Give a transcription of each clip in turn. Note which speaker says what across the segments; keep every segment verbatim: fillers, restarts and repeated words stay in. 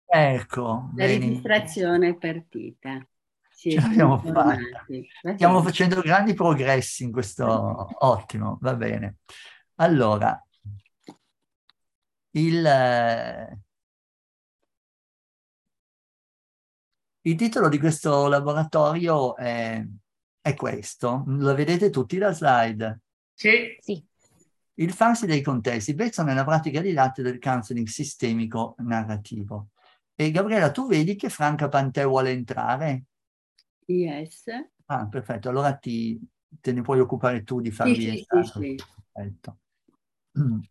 Speaker 1: Ecco,
Speaker 2: La
Speaker 1: bene,
Speaker 2: registrazione è partita.
Speaker 1: ce
Speaker 2: Siete
Speaker 1: l'abbiamo fatta.
Speaker 2: informati. Va
Speaker 1: Stiamo
Speaker 2: bene.
Speaker 1: facendo grandi progressi in questo. Ottimo, va bene. Allora, il, eh, il titolo di questo laboratorio è, è questo. Lo vedete tutti la slide?
Speaker 3: Sì,
Speaker 4: Sì,
Speaker 1: Il farsi dei contesti, based nella pratica didattica del counseling sistemico narrativo. E Gabriella, tu vedi che Franca Pantè vuole entrare?
Speaker 2: Yes.
Speaker 1: Ah, perfetto, allora ti, te ne puoi occupare tu di
Speaker 2: Sì,
Speaker 1: farli
Speaker 2: sì, sì,
Speaker 1: entrare.
Speaker 2: sì.
Speaker 1: Perfetto. Mm.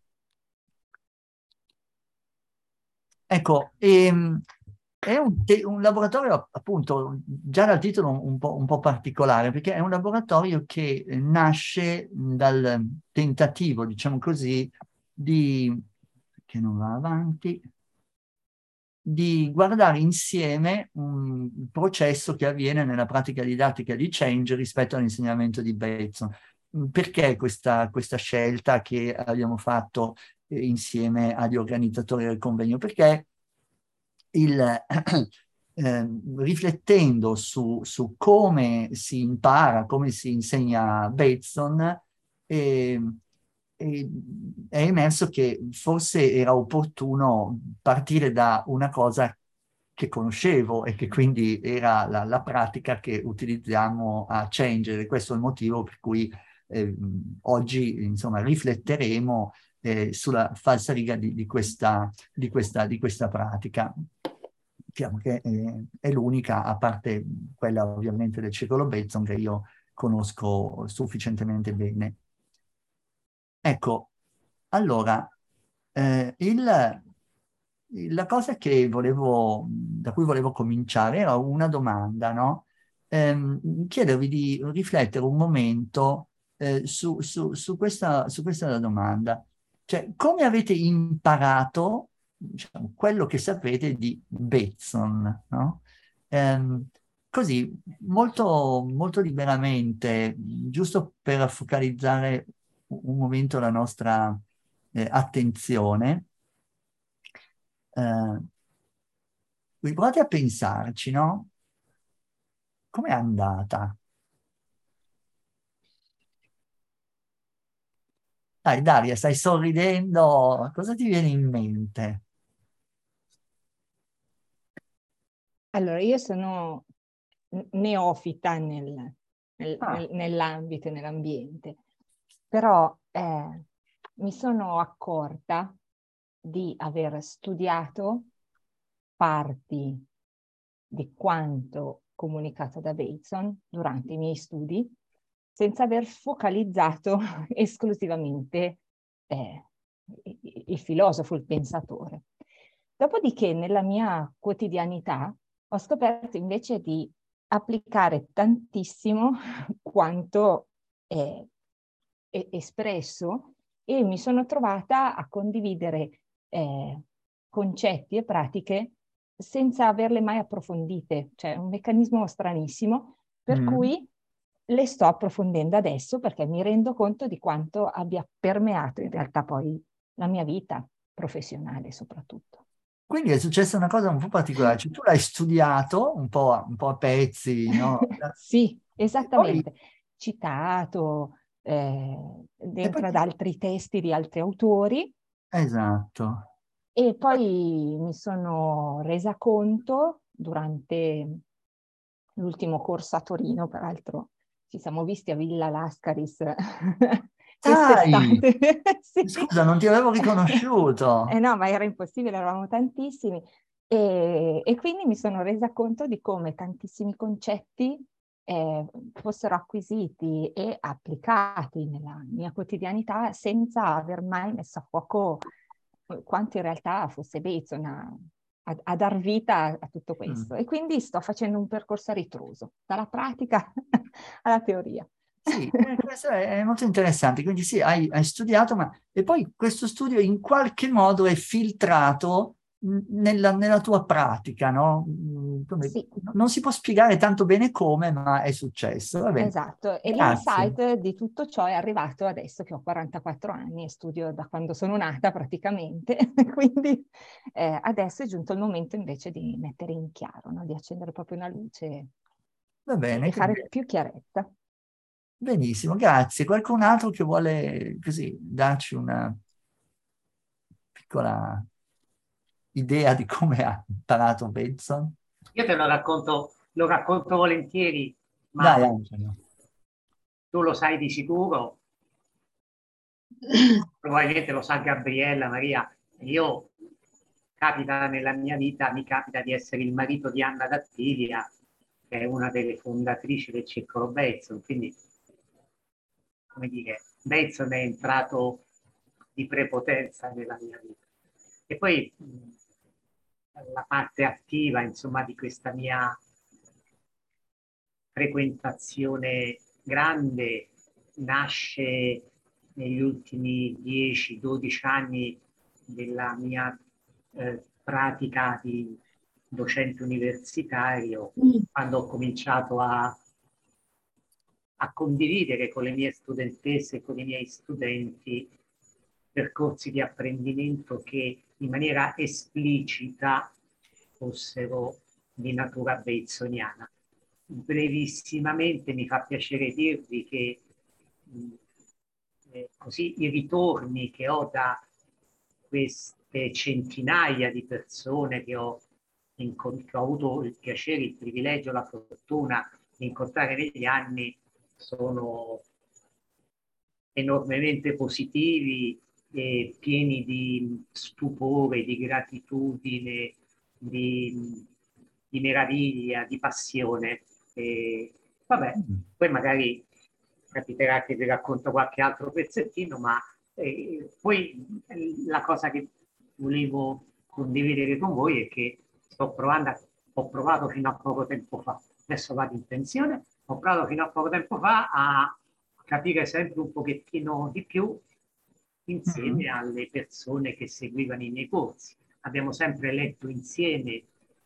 Speaker 1: Ecco, ehm, è un, te- un laboratorio appunto, già dal titolo un po', un po' particolare, perché è un laboratorio che eh, nasce dal tentativo, diciamo così, di, che non va avanti, di guardare insieme un processo che avviene nella pratica didattica di Change rispetto all'insegnamento di Bateson. Perché questa, questa scelta che abbiamo fatto eh, insieme agli organizzatori del convegno? Perché il, eh, riflettendo su, su come si impara, come si insegna Bateson, eh, eh, è emerso che forse era opportuno partire da una cosa che conoscevo e che quindi era la, la pratica che utilizziamo a Change. Questo è il motivo per cui eh, oggi, insomma, rifletteremo eh, sulla falsariga di, di questa, di, questa, di questa pratica. Diciamo che eh, è l'unica, a parte quella ovviamente del circolo Bateson, che io conosco sufficientemente bene. Ecco, allora, eh, il, la cosa che volevo, da cui volevo cominciare era una domanda, no? Ehm, chiedervi di riflettere un momento eh, su, su, su questa, su questa domanda. Cioè, come avete imparato, diciamo, quello che sapete di Bateson, no? Ehm, così, molto, molto liberamente, giusto per focalizzare un momento la nostra eh, attenzione, eh, voi provate a pensarci, no? Com'è andata? Dai, Daria, stai sorridendo, cosa ti viene in mente?
Speaker 4: allora io sono n- neofita nel- nel-
Speaker 1: Ah,
Speaker 4: nel- nell'ambito e nell'ambiente, però eh, mi sono accorta di aver studiato parti di quanto comunicato da Bateson durante i miei studi, senza aver focalizzato esclusivamente eh, il filosofo, il pensatore. Dopodiché, nella mia quotidianità, ho scoperto invece di applicare tantissimo quanto è, è espresso e mi sono trovata a condividere eh, concetti e pratiche senza averle mai approfondite, cioè un meccanismo stranissimo, per
Speaker 1: mm.
Speaker 4: cui le sto approfondendo adesso perché mi rendo conto di quanto abbia permeato in realtà poi la mia vita professionale soprattutto.
Speaker 1: Quindi è successa una cosa un po' particolare, cioè tu l'hai studiato un po' a, un po' a pezzi, no?
Speaker 4: Sì,
Speaker 1: E poi,
Speaker 4: esattamente. Citato eh,
Speaker 1: e poi
Speaker 4: dentro ad
Speaker 1: ti-
Speaker 4: altri testi di altri autori
Speaker 1: esatto.
Speaker 4: e
Speaker 1: E poi-
Speaker 4: poi mi sono resa conto durante l'ultimo corso a Torino, peraltro ci siamo visti a Villa Lascaris
Speaker 1: Dai,
Speaker 4: quest'estate. Sì.
Speaker 1: scusa, non ti avevo
Speaker 4: Eh
Speaker 1: riconosciuto.
Speaker 4: no, ma era impossibile, eravamo tantissimi. E, e quindi mi sono resa conto di come tantissimi concetti eh, fossero acquisiti e applicati nella mia quotidianità senza aver mai messo a fuoco quanto in realtà fosse Bateson a, a, a dar vita a, a tutto questo.
Speaker 1: Mm.
Speaker 4: E quindi sto facendo un percorso a ritroso, dalla pratica alla teoria.
Speaker 1: Sì, eh, questo è, è molto interessante. Quindi sì, hai, hai studiato, ma e poi questo studio in qualche modo è filtrato nella, nella tua pratica, no? Come,
Speaker 4: Sì.
Speaker 1: non si può spiegare tanto bene come, ma è successo. Va bene.
Speaker 4: Esatto, e
Speaker 1: Grazie.
Speaker 4: l'insight di tutto ciò è arrivato adesso che ho quarantaquattro anni e studio da quando sono nata praticamente, quindi eh, adesso è giunto il momento invece di mettere in chiaro, no? Di accendere proprio una luce
Speaker 1: Va bene,
Speaker 4: e fare
Speaker 1: quindi,
Speaker 4: più chiarezza.
Speaker 1: benissimo, grazie. Qualcun altro che vuole così darci una piccola idea di come ha imparato Benson?
Speaker 3: Io te lo racconto, lo racconto volentieri, ma
Speaker 1: Dai, Angelo.
Speaker 3: tu lo sai di sicuro, probabilmente lo sa Gabriella, Maria. Io capita nella mia vita, mi capita di essere il marito di Anna D'Attilia, che è una delle fondatrici del Circolo Benson, quindi, come dire, Benson è entrato di prepotenza nella mia vita. E poi mh, la parte attiva, insomma, di questa mia frequentazione grande nasce negli ultimi dieci dodici anni della mia eh, pratica di docente universitario, mm. quando ho cominciato a, a condividere con le mie studentesse e con i miei studenti percorsi di apprendimento che in maniera esplicita fossero di natura bensoniana. Brevissimamente mi fa piacere dirvi che mh, eh, così i ritorni che ho da queste centinaia di persone che ho, che ho avuto il piacere, il privilegio, la fortuna di incontrare negli anni sono enormemente positivi e pieni di stupore, di gratitudine, di, di meraviglia, di passione. E, vabbè, poi magari capiterà che vi racconto qualche altro pezzettino, ma eh, poi la cosa che volevo condividere con voi è che sto provando, a, ho provato fino a poco tempo fa, adesso vado in pensione, ho provato fino a poco tempo fa a capire sempre un pochettino di più insieme mm-hmm. alle persone che seguivano i miei corsi. Abbiamo sempre letto insieme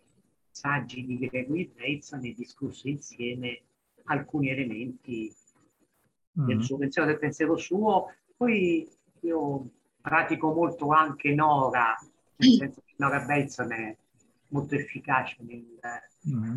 Speaker 3: saggi di Gregory Bateson e discusso insieme alcuni elementi mm-hmm. del suo pensiero, del pensiero suo. Poi io pratico molto anche Nora, nel senso che Nora Bateson è molto efficace nel mm-hmm.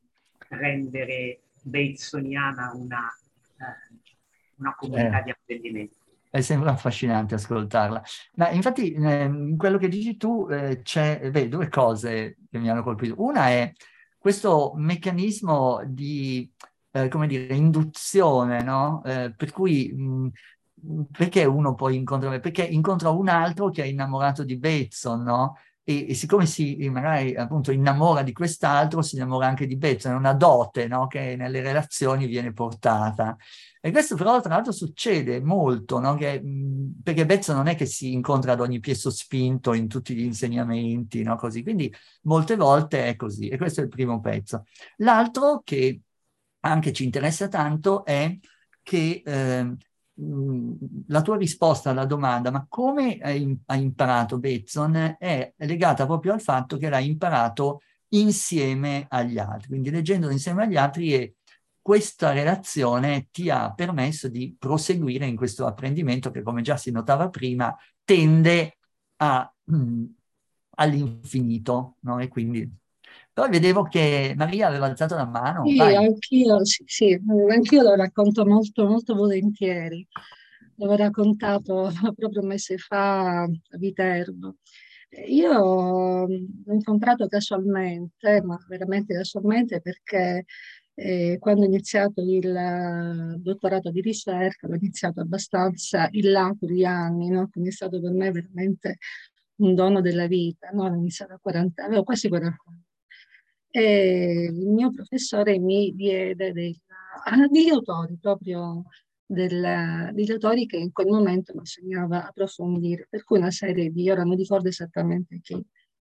Speaker 3: rendere batesoniana una, eh, una comunità eh. di apprendimento.
Speaker 1: È sempre affascinante ascoltarla. Ma infatti, eh, quello che dici tu, eh, c'è beh, due cose che mi hanno colpito. Una è questo meccanismo di, eh, come dire, induzione, no? Eh, per cui, mh, perché uno poi incontra, perché incontra un altro che è innamorato di Bateson, no? E, e siccome si magari appunto innamora di quest'altro, si innamora anche di Bateson, è una dote, no? Che nelle relazioni viene portata. E questo però tra l'altro succede molto, no? Che, mh, perché Bateson non è che si incontra ad ogni piè sospinto in tutti gli insegnamenti, no? Così, quindi molte volte è così, e questo è il primo pezzo. L'altro che anche ci interessa tanto è che eh, mh, la tua risposta alla domanda ma come hai, hai imparato Bateson è legata proprio al fatto che l'hai imparato insieme agli altri, quindi leggendolo insieme agli altri e questa relazione ti ha permesso di proseguire in questo apprendimento che, come già si notava prima, tende a, mh, all'infinito, no? E quindi... Però vedevo che Maria aveva alzato la mano.
Speaker 5: Sì, anch'io, sì, sì, anch'io lo racconto molto, molto volentieri. L'avevo raccontato proprio un mese fa a Viterbo. Io l'ho incontrato casualmente, ma veramente casualmente, perché eh, quando ho iniziato il dottorato di ricerca, l'ho iniziato abbastanza in là con gli anni, no? Quindi è stato per me veramente un dono della vita, no? Ho iniziato a quaranta, avevo quasi quaranta anni. E il mio professore mi diede dei, degli autori, proprio del, degli autori che in quel momento mi insegnava approfondire, per cui una serie di, ora non ricordo esattamente chi.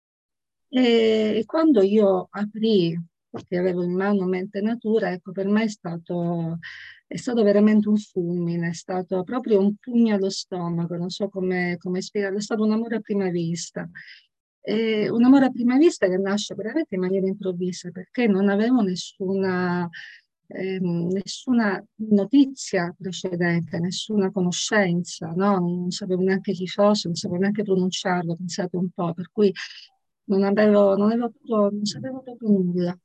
Speaker 5: E quando io aprì, perché avevo in mano Mente e Natura, ecco, per me è stato, è stato veramente un fulmine, è stato proprio un pugno allo stomaco, non so come, come spiegarlo, è stato un amore a prima vista. È un amore a prima vista che nasce veramente in maniera improvvisa, perché non avevo nessuna, ehm, nessuna notizia precedente, nessuna conoscenza, no? Non sapevo neanche chi fosse, non sapevo neanche pronunciarlo, pensate un po', per cui non avevo, non avevo proprio- non sapevo proprio nulla.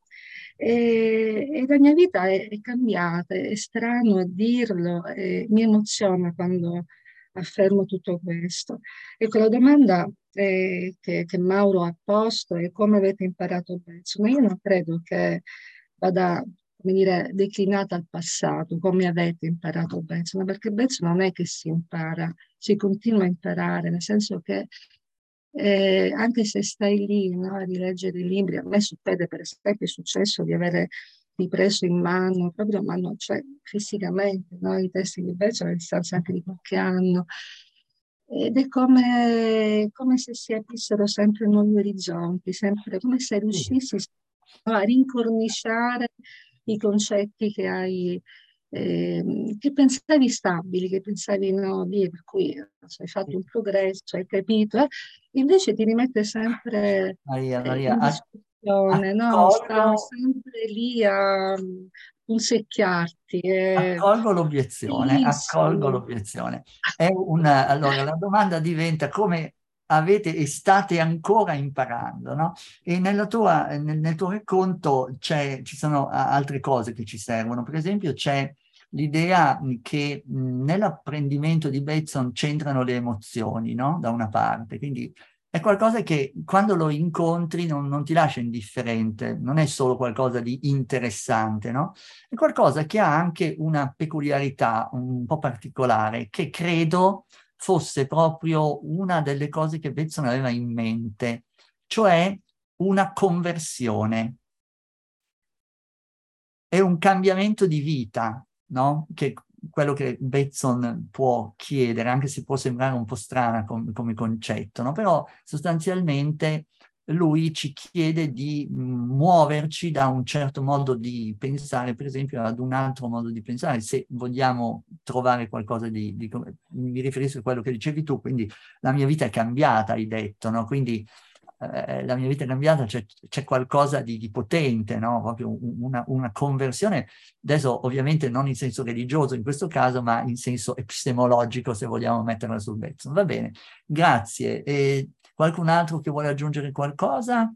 Speaker 5: E, e la mia vita è, è cambiata, è strano a dirlo, e mi emoziona quando affermo tutto questo. Ecco, la domanda eh, che, che Mauro ha posto è come avete imparato Bezzo, ma io non credo che vada, come dire, declinata al passato, come avete imparato Bezzo, ma perché Bezzo non è che si impara, si continua a imparare, nel senso che eh, anche se stai lì, no, a rileggere i libri, a me succede, per esempio, è successo di avere ripreso in mano, proprio a mano, cioè fisicamente, no, i testi di Bezzo a distanza anche di qualche anno. Ed è come, come se si aprissero sempre nuovi orizzonti, sempre come se riuscissi, no, a rincorniciare i concetti che hai, ehm, che pensavi stabili, che pensavi no, di, per cui eh, hai fatto un progresso, hai capito, eh, invece ti rimette sempre
Speaker 1: Maria,
Speaker 5: eh,
Speaker 1: Maria,
Speaker 5: in
Speaker 1: a-
Speaker 5: discussione, no? Sta
Speaker 1: accolgo,
Speaker 5: sempre lì a mm, punzecchiarti. È
Speaker 1: accolgo l'obiezione, accolgo
Speaker 5: bellissimo.
Speaker 1: l'obiezione. È una, allora, la domanda diventa come avete e state ancora imparando, no? E nella tua, nel, nel tuo racconto c'è, ci sono a- altre cose che ci servono. Per esempio c'è l'idea che mh, nell'apprendimento di Bateson c'entrano le emozioni, no? Da una parte. Quindi è qualcosa che quando lo incontri non, non ti lascia indifferente, non è solo qualcosa di interessante, no? È qualcosa che ha anche una peculiarità un po' particolare, che credo fosse proprio una delle cose che Bateson aveva in mente, cioè una conversione. È un cambiamento di vita, no? Che quello che Bateson può chiedere, anche se può sembrare un po' strana com come concetto, no? Però sostanzialmente lui ci chiede di mh, muoverci da un certo modo di pensare, per esempio, ad un altro modo di pensare, se vogliamo trovare qualcosa di... di mi riferisco a quello che dicevi tu, quindi la mia vita è cambiata, hai detto, no? Quindi eh, la mia vita è cambiata, c'è qualcosa di, di potente, no? Proprio una, una conversione, adesso ovviamente non in senso religioso in questo caso, ma in senso epistemologico, se vogliamo metterla sul pezzo. Va bene, grazie. E qualcun altro che vuole aggiungere qualcosa?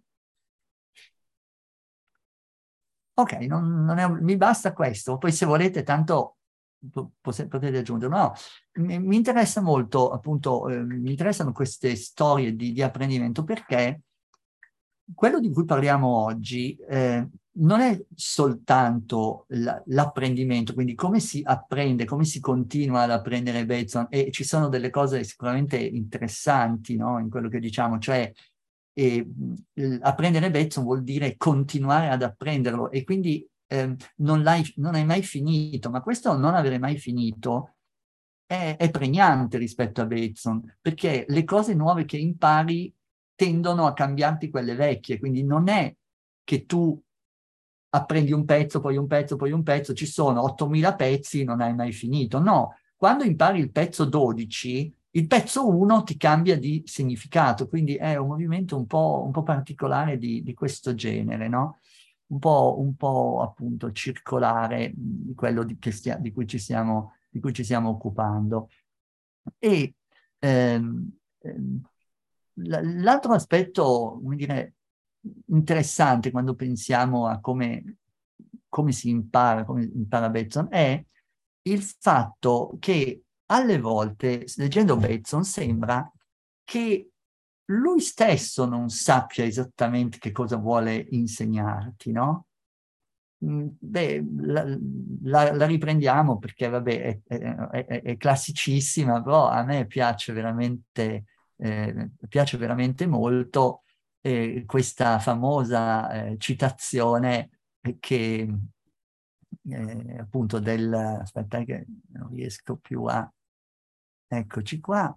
Speaker 1: Ok, non, non è un- mi basta questo, poi se volete tanto potete aggiungere. No, mi, mi interessa molto, appunto, eh, mi interessano queste storie di, di apprendimento perché quello di cui parliamo oggi eh, non è soltanto l'apprendimento, quindi come si apprende, come si continua ad apprendere Bateson, e ci sono delle cose sicuramente interessanti, no, in quello che diciamo, cioè eh, apprendere Bateson vuol dire continuare ad apprenderlo e quindi eh, non, l'hai, non hai mai finito, ma questo non avere mai finito è, è pregnante rispetto a Bateson, perché le cose nuove che impari tendono a cambiarti quelle vecchie, quindi non è che tu apprendi un pezzo, poi un pezzo, poi un pezzo, ci sono ottomila pezzi, non hai mai finito. No, quando impari il pezzo dodici, il pezzo uno ti cambia di significato, quindi è un movimento un po', un po' particolare di, di questo genere, no? Un po', un po' appunto circolare di quello di, che stia, di, cui ci stiamo, di cui ci stiamo occupando. E ehm, ehm, l'altro aspetto, come dire, interessante quando pensiamo a come, come si impara, come impara Bateson, è il fatto che alle volte, leggendo Bateson, sembra che lui stesso non sappia esattamente che cosa vuole insegnarti, no? Mm, Beh, la, la- la riprendiamo perché, vabbè, è, è- è- è classicissima, però a me piace veramente, eh, piace veramente molto eh, questa famosa eh, citazione che, eh, appunto, del... Aspetta che non riesco più a... Eccoci qua.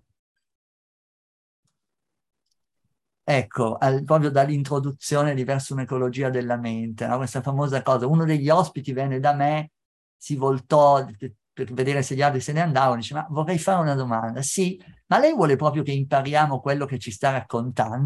Speaker 1: Ecco, al- proprio dall'introduzione di Verso un'ecologia della mente, no? Questa famosa cosa. Uno degli ospiti venne da me, si voltò per, per vedere se gli altri se ne andavano, dice, ma vorrei fare una domanda. Sì, ma lei vuole proprio che impariamo quello che ci sta raccontando?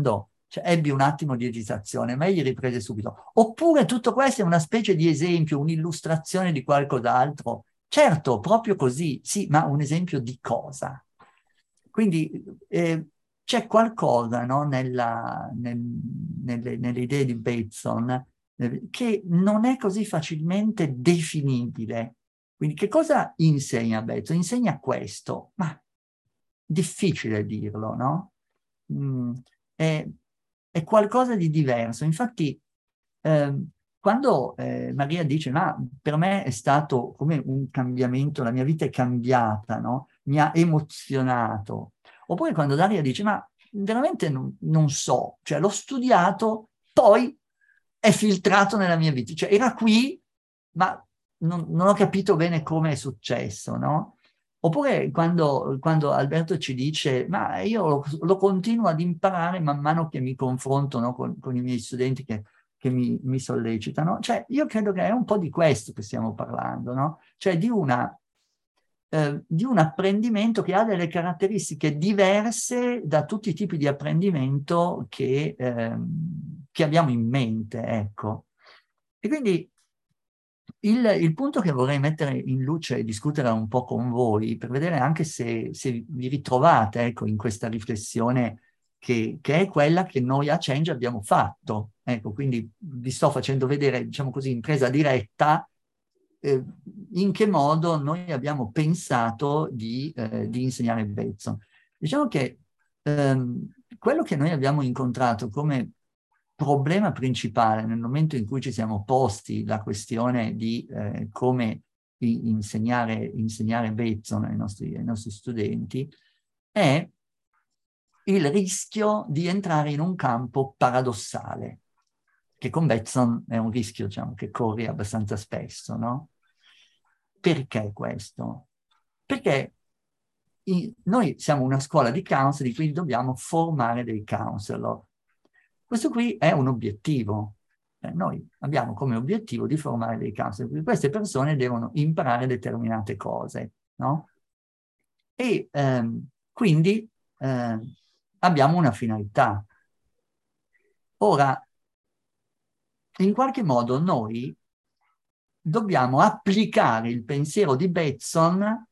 Speaker 1: Cioè, ebbi un attimo di esitazione, ma egli riprese subito. Oppure tutto questo è una specie di esempio, un'illustrazione di qualcos'altro? Certo, proprio così, sì, ma un esempio di cosa? Quindi eh, c'è qualcosa, no, nella, nel, nelle, nelle idee di Bateson eh, che non è così facilmente definibile. Quindi che cosa insegna Bateson? Insegna questo, ma difficile dirlo, no? Mm, è, è qualcosa di diverso. Infatti, eh, quando eh, Maria dice, ma per me è stato come un cambiamento, la mia vita è cambiata, no? Mi ha emozionato. Oppure quando Daria dice, ma veramente non, non so, cioè l'ho studiato, poi è filtrato nella mia vita. Cioè era qui, ma non, non ho capito bene come è successo, no? Oppure quando, quando Alberto ci dice, ma io lo, lo continuo ad imparare man mano che mi confronto, no, con, con i miei studenti che, che mi, mi sollecitano. Cioè, io credo che è un po' di questo che stiamo parlando, no? Cioè di, una, eh, di un apprendimento che ha delle caratteristiche diverse da tutti i tipi di apprendimento che, eh, che abbiamo in mente, ecco. E quindi Il, il punto che vorrei mettere in luce e discutere un po' con voi, per vedere anche se, se vi ritrovate, ecco, in questa riflessione che, che è quella che noi a Change abbiamo fatto. Ecco, quindi vi sto facendo vedere, diciamo così, in presa diretta, eh, in che modo noi abbiamo pensato di, eh, di insegnare Bateson. Diciamo che ehm, quello che noi abbiamo incontrato come problema principale nel momento in cui ci siamo posti la questione di eh, come insegnare, insegnare Bateson ai nostri, ai nostri studenti è il rischio di entrare in un campo paradossale, che con Bateson è un rischio, diciamo, che corri abbastanza spesso, no? Perché questo? Perché i, noi siamo una scuola di counseling, quindi dobbiamo formare dei counselor. Questo qui è un obiettivo. Eh, noi abbiamo come obiettivo di formare dei counselor, quindi queste persone devono imparare determinate cose, no? E ehm, quindi eh, abbiamo una finalità. Ora, in qualche modo noi dobbiamo applicare il pensiero di Bateson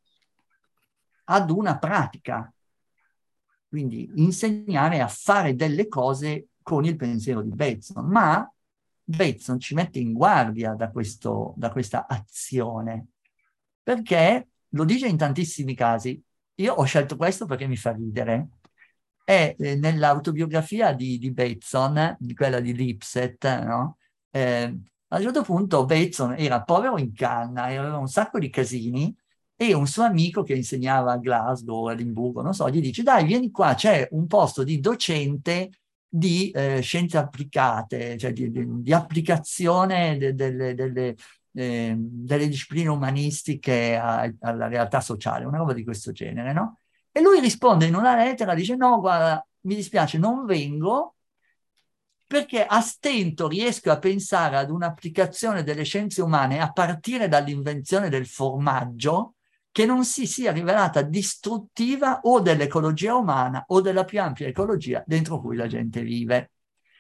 Speaker 1: ad una pratica, quindi insegnare a fare delle cose con il pensiero di Bateson, ma Bateson ci mette in guardia da, questo, da questa azione, perché lo dice in tantissimi casi. Io ho scelto questo perché mi fa ridere. È eh, nell'autobiografia di, di Bateson, di quella di Lipset, no? Eh, a un certo punto Bateson era povero in canna e aveva un sacco di casini, e un suo amico che insegnava a Glasgow, a Edimburgo, non so, gli dice, dai, vieni qua, c'è un posto di docente di eh, scienze applicate, cioè di, di, di applicazione de, de, de, delle, eh, delle discipline umanistiche a, alla realtà sociale, una roba di questo genere, no? E lui risponde in una lettera, dice, no, guarda, mi dispiace, non vengo, perché a stento riesco a pensare ad un'applicazione delle scienze umane a partire dall'invenzione del formaggio che non si sia rivelata distruttiva o dell'ecologia umana o della più ampia ecologia dentro cui la gente vive.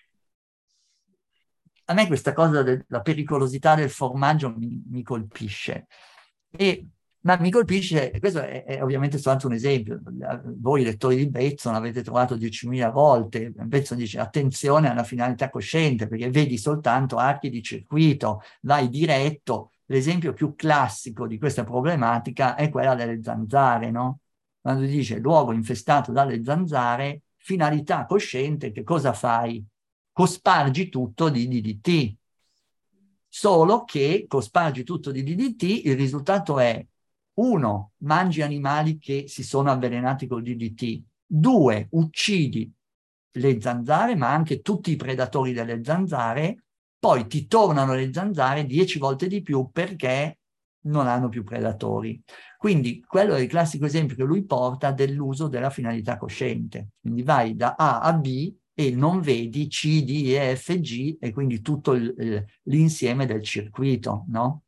Speaker 1: A me questa cosa della pericolosità del formaggio mi, mi colpisce. E, ma mi colpisce, questo è, è ovviamente soltanto un esempio, voi lettori di Bateson l'avete trovato diecimila volte, Bateson dice attenzione alla finalità cosciente, perché vedi soltanto archi di circuito, vai diretto. L'esempio più classico di questa problematica è quella delle zanzare, no? Quando dice luogo infestato dalle zanzare, finalità cosciente, che cosa fai? Cospargi tutto di D D T. Solo che cospargi tutto di D D T, il risultato è uno, mangi animali che si sono avvelenati col D D T, due, uccidi le zanzare, ma anche tutti i predatori delle zanzare, poi ti tornano le zanzare dieci volte di più perché non hanno più predatori. Quindi quello è il classico esempio che lui porta dell'uso della finalità cosciente. Quindi vai da A a B e non vedi C, D, E, F, G e quindi tutto l'insieme del circuito, no?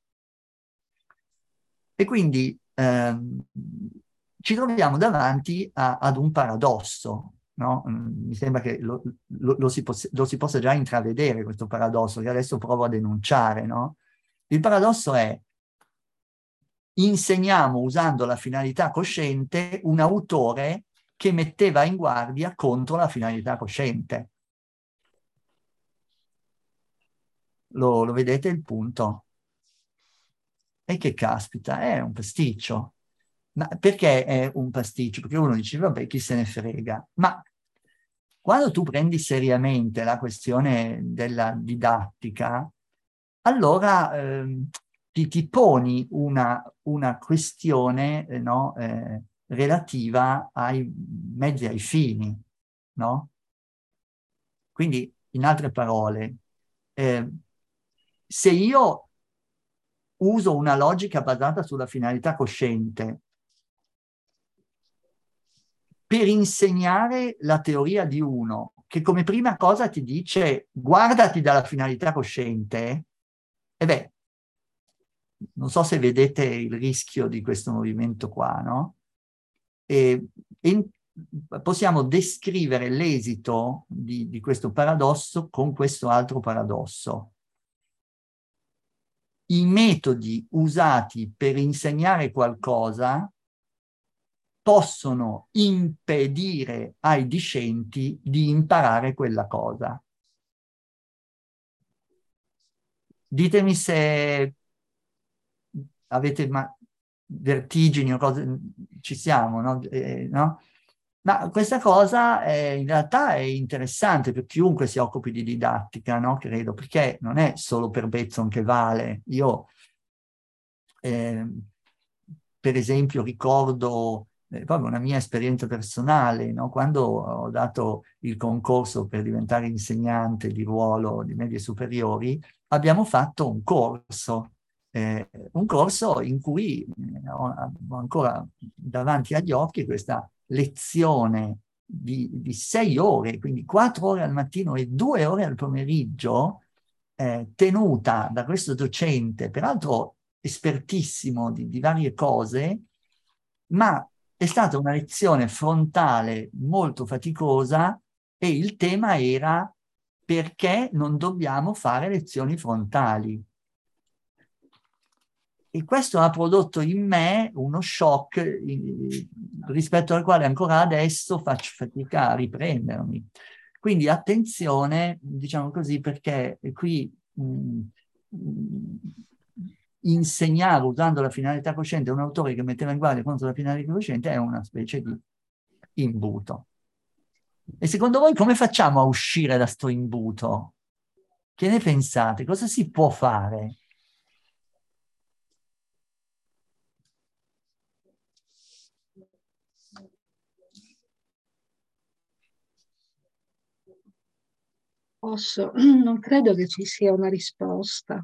Speaker 1: E quindi ehm, ci troviamo davanti a, ad un paradosso, no? Mi sembra che lo, lo, lo, si poss- lo si possa già intravedere questo paradosso, che adesso provo a denunciare, no? Il paradosso è: insegniamo usando la finalità cosciente un autore che metteva in guardia contro la finalità cosciente. Lo, lo vedete il punto? E che caspita, è un pasticcio. Ma perché è un pasticcio? Perché uno dice, vabbè, chi se ne frega. Ma quando tu prendi seriamente la questione della didattica, allora ehm, ti, ti poni una, una questione eh, no, eh, relativa ai mezzi, ai fini, no? Quindi, in altre parole, eh, se io uso una logica basata sulla finalità cosciente per insegnare la teoria di uno, che come prima cosa ti dice guardati dalla finalità cosciente, e beh, non so se vedete il rischio di questo movimento qua, no? E, e possiamo descrivere l'esito di, di questo paradosso con questo altro paradosso. I metodi usati per insegnare qualcosa possono impedire ai discenti di imparare quella cosa. Ditemi se avete ma vertigini o cose, ci siamo, no? Eh, no? Ma questa cosa è, in realtà è interessante per chiunque si occupi di didattica, no? Credo, perché non è solo per Bezzon che vale. Io, eh, per esempio, ricordo eh, proprio una mia esperienza personale, no? Quando ho dato il concorso per diventare insegnante di ruolo di medie superiori, abbiamo fatto un corso. Eh, un corso in cui eh, ho, ho ancora davanti agli occhi questa lezione di, di sei ore, quindi quattro ore al mattino e due ore al pomeriggio, eh, tenuta da questo docente, peraltro espertissimo di, di varie cose, ma è stata una lezione frontale molto faticosa e il tema era: perché non dobbiamo fare lezioni frontali? E questo ha prodotto in me uno shock eh, rispetto al quale ancora adesso faccio fatica a riprendermi. Quindi attenzione, diciamo così, perché qui mh, mh, insegnare usando la finalità cosciente a un autore che metteva in guardia contro la finalità cosciente è una specie di imbuto. E secondo voi come facciamo a uscire da sto imbuto? Che ne pensate? Cosa si può fare?
Speaker 5: Posso, non credo che ci sia una risposta.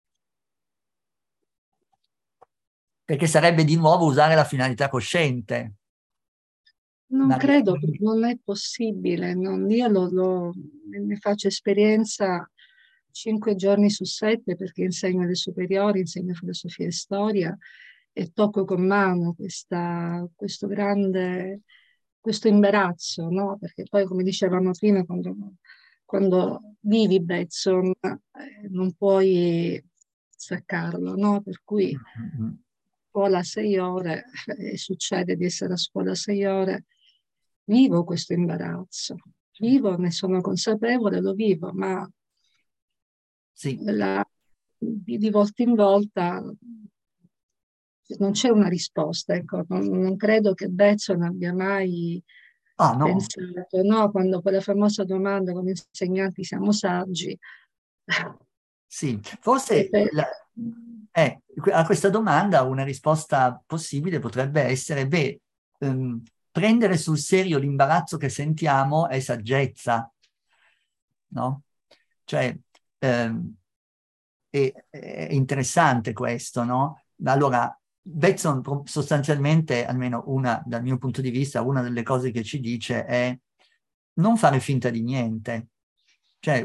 Speaker 1: Perché sarebbe di nuovo usare la finalità cosciente.
Speaker 5: Non
Speaker 1: Ma...
Speaker 5: credo, non è possibile. Non, io lo, lo, ne faccio esperienza cinque giorni su sette perché insegno alle superiori, insegno filosofia e storia e tocco con mano questa, questo grande, questo imbarazzo, no? Perché poi, come dicevamo prima, quando, quando vivi Bezzon eh, non puoi staccarlo, no? Per cui
Speaker 1: Mm-hmm.
Speaker 5: scuola sei ore, e succede di essere a scuola sei ore, vivo questo imbarazzo, vivo, ne sono consapevole, lo vivo, ma
Speaker 1: Sì.
Speaker 5: la, di, di volta in volta non c'è una risposta, ecco, non, non credo che Bezzon abbia mai
Speaker 1: Ah, no.
Speaker 5: pensato, no? Quando quella famosa domanda come insegnanti siamo saggi.
Speaker 1: Sì, forse la, eh, a questa domanda una risposta possibile potrebbe essere, beh, ehm, prendere sul serio l'imbarazzo che sentiamo è saggezza, no? Cioè, ehm, è, è interessante questo, no? Allora, Bezzon sostanzialmente, almeno una, dal mio punto di vista, una delle cose che ci dice è non fare finta di niente. Cioè,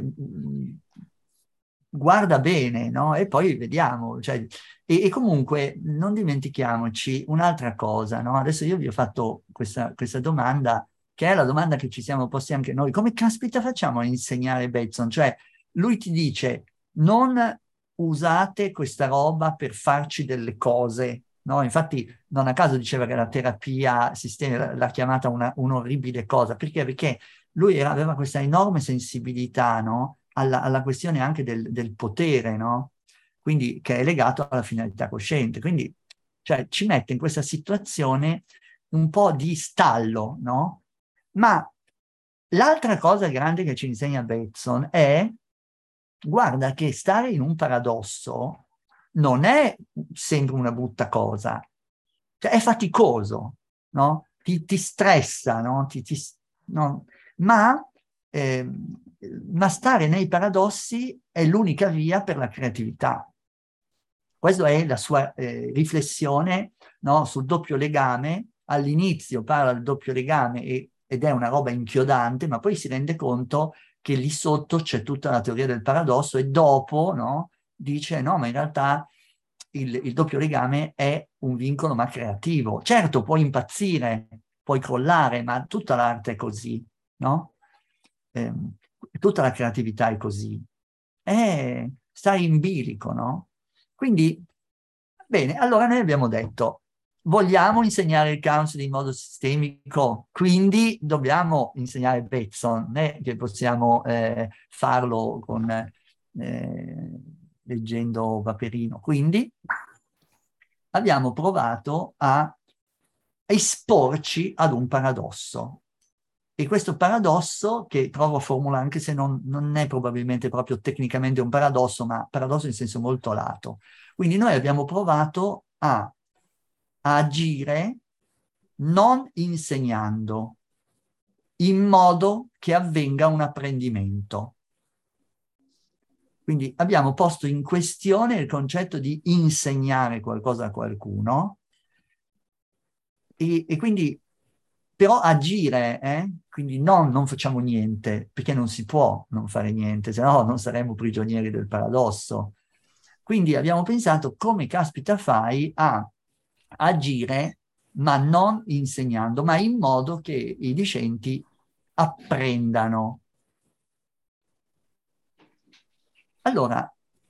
Speaker 1: guarda bene, no? E poi vediamo. Cioè, e, e comunque non dimentichiamoci un'altra cosa, no? Adesso io vi ho fatto questa, questa domanda che è la domanda che ci siamo posti anche noi. Come caspita facciamo a insegnare Bateson? Cioè, lui ti dice, non usate questa roba per farci delle cose, no? Infatti, non a caso diceva che la terapia sistemica l'ha chiamata una, un'orribile cosa. Perché? Perché lui era, aveva questa enorme sensibilità, no? Alla, alla questione anche del, del potere, no? Quindi, che è legato alla finalità cosciente. Quindi, cioè, ci mette in questa situazione un po' di stallo, no? Ma l'altra cosa grande che ci insegna Bateson è, guarda che stare in un paradosso non è sempre una brutta cosa, cioè è faticoso, no? Ti, ti stressa, no? Ti, ti, no? Ma, eh, ma stare nei paradossi è l'unica via per la creatività. Questa è la sua eh, riflessione, no? Sul doppio legame. All'inizio parla del doppio legame e, ed è una roba inchiodante, ma poi si rende conto che lì sotto c'è tutta la teoria del paradosso e dopo, no? Dice no, ma in realtà il, il doppio legame è un vincolo ma creativo. Certo, puoi impazzire, puoi crollare, ma tutta l'arte è così, no? Eh, tutta la creatività è così. È, stai in bilico, no? Quindi, bene, allora noi abbiamo detto, vogliamo insegnare il counseling in modo sistemico, quindi dobbiamo insegnare Bateson, non è che possiamo eh, farlo con, eh, leggendo Paperino. Quindi abbiamo provato a esporci ad un paradosso. E questo paradosso, che provo a formulare, anche se non, non è probabilmente proprio tecnicamente un paradosso, ma paradosso in senso molto lato. Quindi noi abbiamo provato a, a agire non insegnando, in modo che avvenga un apprendimento. Quindi abbiamo posto in questione il concetto di insegnare qualcosa a qualcuno e, e quindi però agire, eh? Quindi non, non facciamo niente, perché non si può non fare niente, se no non saremmo prigionieri del paradosso. Quindi abbiamo pensato come caspita fai a agire, ma non insegnando, ma in modo che i discenti apprendano. Allora,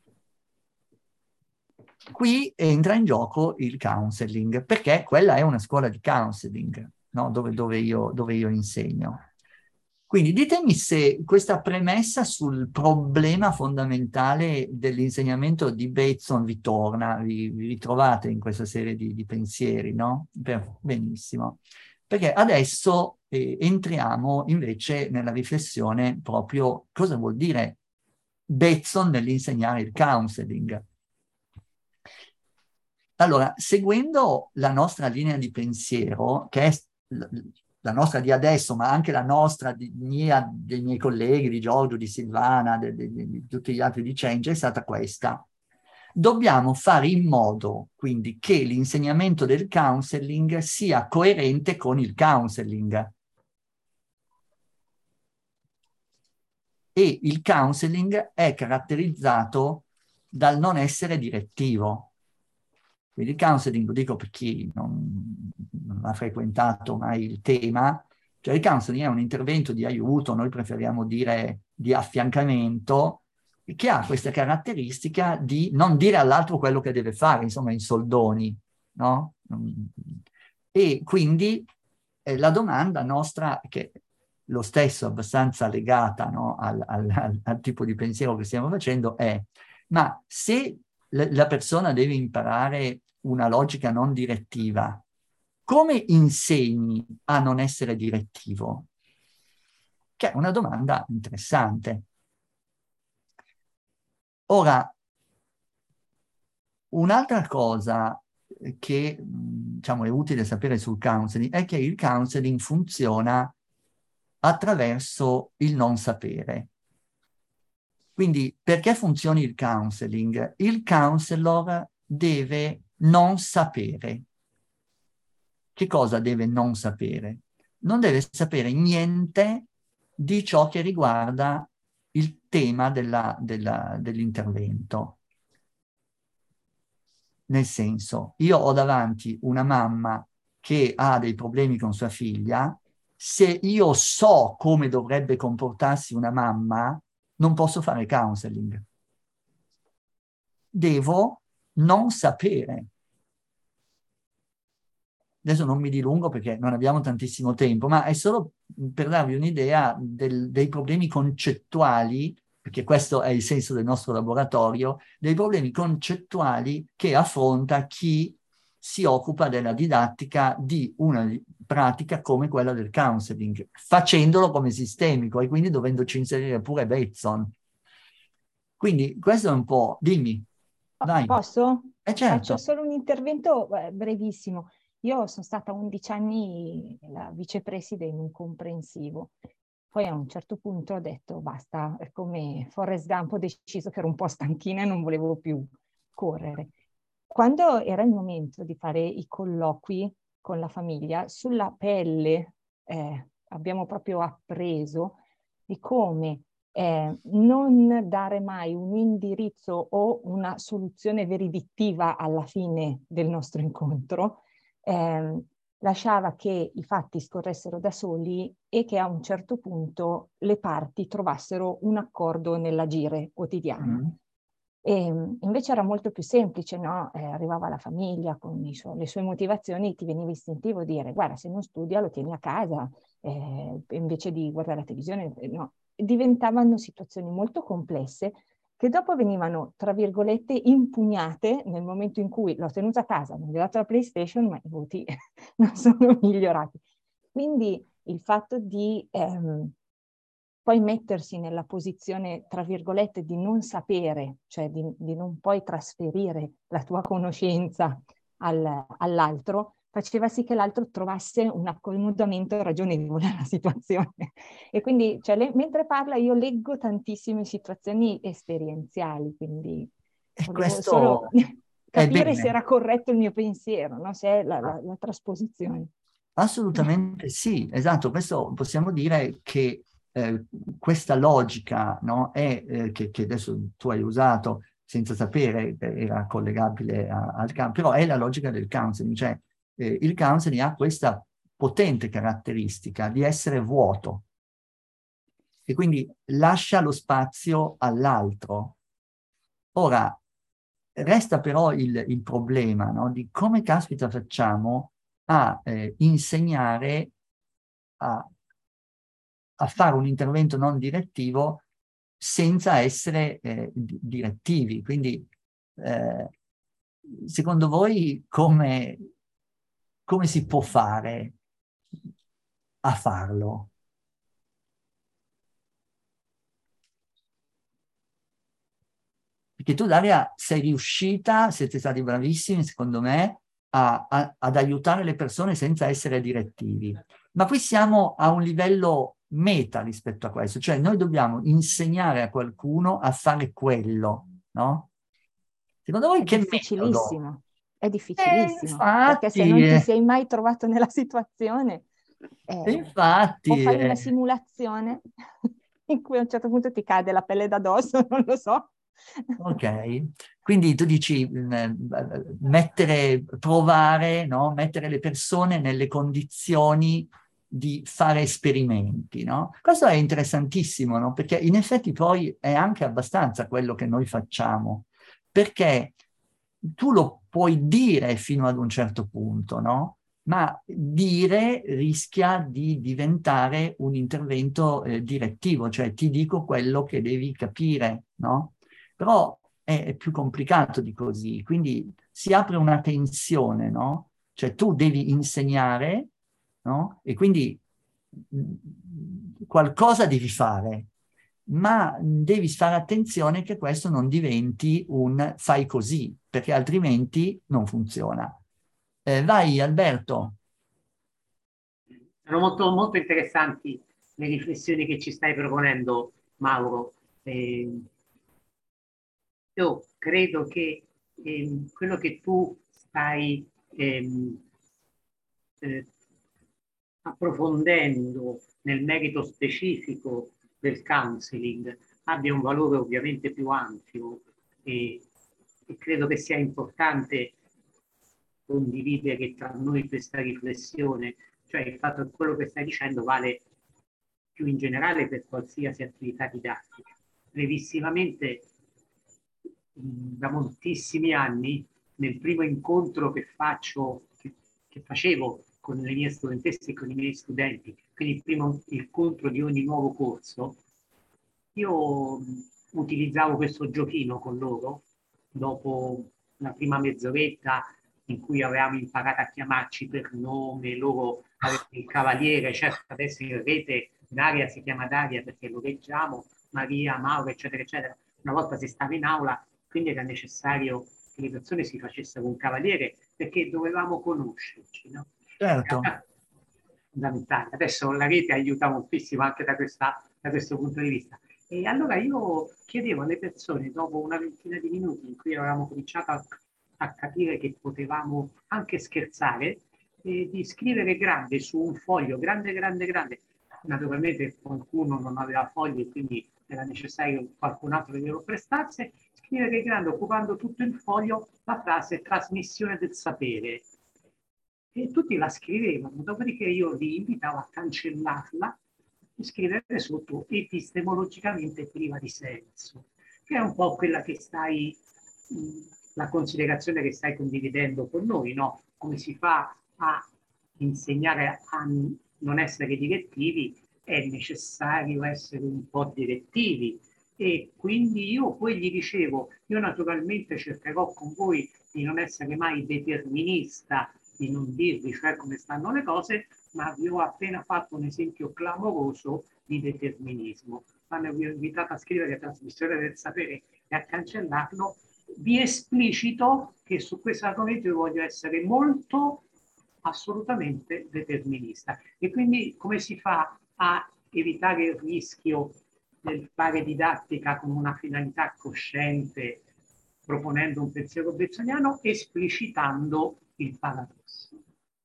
Speaker 1: qui entra in gioco il counseling, perché quella è una scuola di counseling, no? dove, dove, io, dove io insegno. Quindi ditemi se questa premessa sul problema fondamentale dell'insegnamento di Bateson vi torna, vi, vi ritrovate in questa serie di, di pensieri, no? Beh, benissimo. Perché adesso eh, entriamo invece nella riflessione proprio cosa vuol dire Bateson nell'insegnare il counseling. Allora, seguendo la nostra linea di pensiero, che è la nostra di adesso, ma anche la nostra, di, mia, dei miei colleghi, di Giorgio, di Silvana, di, di, di tutti gli altri di Change, è stata questa. Dobbiamo fare in modo, quindi, che l'insegnamento del counseling sia coerente con il counseling. E il counseling è caratterizzato dal non essere direttivo. Quindi il counseling, lo dico per chi non, non ha frequentato mai il tema, cioè il counseling è un intervento di aiuto, noi preferiamo dire di affiancamento, che ha questa caratteristica di non dire all'altro quello che deve fare, insomma in soldoni, no? E quindi eh, la domanda nostra, che lo stesso abbastanza legata, no, al, al, al, al tipo di pensiero che stiamo facendo, è ma se la persona deve imparare una logica non direttiva, come insegni a non essere direttivo? Che è una domanda interessante. Ora, un'altra cosa che diciamo, è utile sapere sul counseling è che il counseling funziona attraverso il non sapere. Quindi, perché funzioni il counseling? Il counselor deve non sapere. Che cosa deve non sapere? Non deve sapere niente di ciò che riguarda il tema della, della, dell'intervento. Nel senso, io ho davanti una mamma che ha dei problemi con sua figlia, se io so come dovrebbe comportarsi una mamma, non posso fare counseling. Devo non sapere. Adesso non mi dilungo perché non abbiamo tantissimo tempo, ma è solo per darvi un'idea del, dei problemi concettuali, perché questo è il senso del nostro laboratorio, dei problemi concettuali che affronta chi si occupa della didattica di una pratica come quella del counseling, facendolo come sistemico e quindi dovendoci inserire pure Bateson. Quindi questo è un po'... Dimmi, dai.
Speaker 4: Posso?
Speaker 1: Eh certo.
Speaker 4: Faccio solo un intervento eh, brevissimo. Io sono stata undici anni la vicepreside in un comprensivo. Poi a un certo punto ho detto basta, è come Forrest Gump, ho deciso che ero un po' stanchina e non volevo più correre. Quando era il momento di fare i colloqui con la famiglia, sulla pelle eh, abbiamo proprio appreso di come eh, non dare mai un indirizzo o una soluzione veridittiva alla fine del nostro incontro, eh, lasciava che i fatti scorressero da soli e che a un certo punto le parti trovassero un accordo nell'agire quotidiano. Mm. E invece era molto più semplice, no? Eh, arrivava la famiglia con i su- le sue motivazioni, ti veniva istintivo dire guarda, se non studia lo tieni a casa, eh, invece di guardare la televisione, no. Diventavano situazioni molto complesse che dopo venivano, tra virgolette, impugnate nel momento in cui l'ho tenuta a casa, non gli ho dato la PlayStation, ma i voti non sono migliorati. Quindi il fatto di ehm, poi mettersi nella posizione, tra virgolette, di non sapere, cioè di, di non poi trasferire la tua conoscenza al, all'altro, faceva sì che l'altro trovasse un accomodamento ragionevole alla situazione. E quindi, cioè, le, mentre parla, io leggo tantissime situazioni esperienziali, quindi
Speaker 1: e
Speaker 4: volevo
Speaker 1: questo
Speaker 4: solo capire
Speaker 1: bene.
Speaker 4: se era corretto il mio pensiero, no? Se è la, la, la trasposizione.
Speaker 1: Assolutamente sì, esatto. Questo possiamo dire che eh, questa logica, no, è, eh, che, che adesso tu hai usato senza sapere, era collegabile a, al campo, però è la logica del counseling, cioè eh, il counseling ha questa potente caratteristica di essere vuoto e quindi lascia lo spazio all'altro. Ora, resta però il, il problema, no, di come caspita facciamo a eh, insegnare a, a fare un intervento non direttivo senza essere eh, di- direttivi. Quindi, eh, secondo voi, come, come si può fare a farlo? Perché tu, Daria, sei riuscita, siete stati bravissimi, secondo me, a, a, ad aiutare le persone senza essere direttivi. Ma qui siamo a un livello meta rispetto a questo, cioè noi dobbiamo insegnare a qualcuno a fare quello, no? Secondo voi
Speaker 4: È
Speaker 1: che
Speaker 4: difficilissimo,
Speaker 1: metodo?
Speaker 4: è
Speaker 1: Eh,
Speaker 4: difficilissimo, perché se
Speaker 1: infatti,
Speaker 4: non ti
Speaker 1: eh,
Speaker 4: sei mai trovato nella situazione, eh, o
Speaker 1: infatti,
Speaker 4: fai una
Speaker 1: eh,
Speaker 4: simulazione in cui a un certo punto ti cade la pelle da dosso, non lo so.
Speaker 1: ok, quindi tu dici mh, mettere, provare, no? Mettere le persone nelle condizioni di fare esperimenti, no? Questo è interessantissimo, no? Perché in effetti poi è anche abbastanza quello che noi facciamo, perché tu lo puoi dire fino ad un certo punto, no? Ma dire rischia di diventare un intervento eh, direttivo, cioè ti dico quello che devi capire, no? Però è, è più complicato di così, quindi si apre una tensione, no? Cioè tu devi insegnare, no? E quindi mh, qualcosa devi fare, ma devi fare attenzione che questo non diventi un fai così, perché altrimenti non funziona. Eh, vai, Alberto.
Speaker 3: Sono molto, molto interessanti le riflessioni che ci stai proponendo, Mauro. Eh, io credo che ehm, quello che tu stai ehm, eh, approfondendo nel merito specifico del counseling abbia un valore ovviamente più ampio e, e credo che sia importante condividere tra noi questa riflessione, Cioè il fatto che quello che stai dicendo vale più in generale per qualsiasi attività didattica. Brevissimamente, da moltissimi anni, nel primo incontro che faccio, che, che facevo con le mie studentesse e con i miei studenti, quindi il primo incontro di ogni nuovo corso, io utilizzavo questo giochino con loro, dopo la prima mezz'oretta in cui avevamo imparato a chiamarci per nome, loro avevano il cavaliere, certo adesso in rete Daria si chiama Daria perché lo leggiamo, Maria, Mauro, eccetera, eccetera. Una volta si stava in aula, quindi era necessario che le persone si facessero un cavaliere perché dovevamo conoscerci, no?
Speaker 1: Certo.
Speaker 3: Fondamentale. Adesso la rete aiuta moltissimo anche da, questa, da questo punto di vista. E allora io chiedevo alle persone, dopo una ventina di minuti in cui avevamo cominciato a, a capire che potevamo anche scherzare, eh, di scrivere grande su un foglio, grande, grande, grande. Naturalmente qualcuno non aveva fogli, quindi era necessario che qualcun altro glielo prestasse. Scrivere grande, occupando tutto il foglio, la frase trasmissione del sapere. E tutti la scrivevano, dopodiché io li invitavo a cancellarla e scrivere sotto epistemologicamente priva di senso, che è un po' quella che stai, la considerazione che stai condividendo con noi, no? Come si fa a insegnare a non essere direttivi, è necessario essere un po' direttivi. E quindi io poi gli dicevo, io naturalmente cercherò con voi di non essere mai determinista, di non dirvi cioè come stanno le cose, ma vi ho appena fatto un esempio clamoroso di determinismo. Quando vi ho invitato a scrivere trasmissione del sapere e a cancellarlo, vi esplicito che su questo argomento io voglio essere molto, assolutamente determinista. E quindi come si fa a evitare il rischio del fare didattica con una finalità cosciente, proponendo un pensiero bezzoniano, esplicitando il paradosso?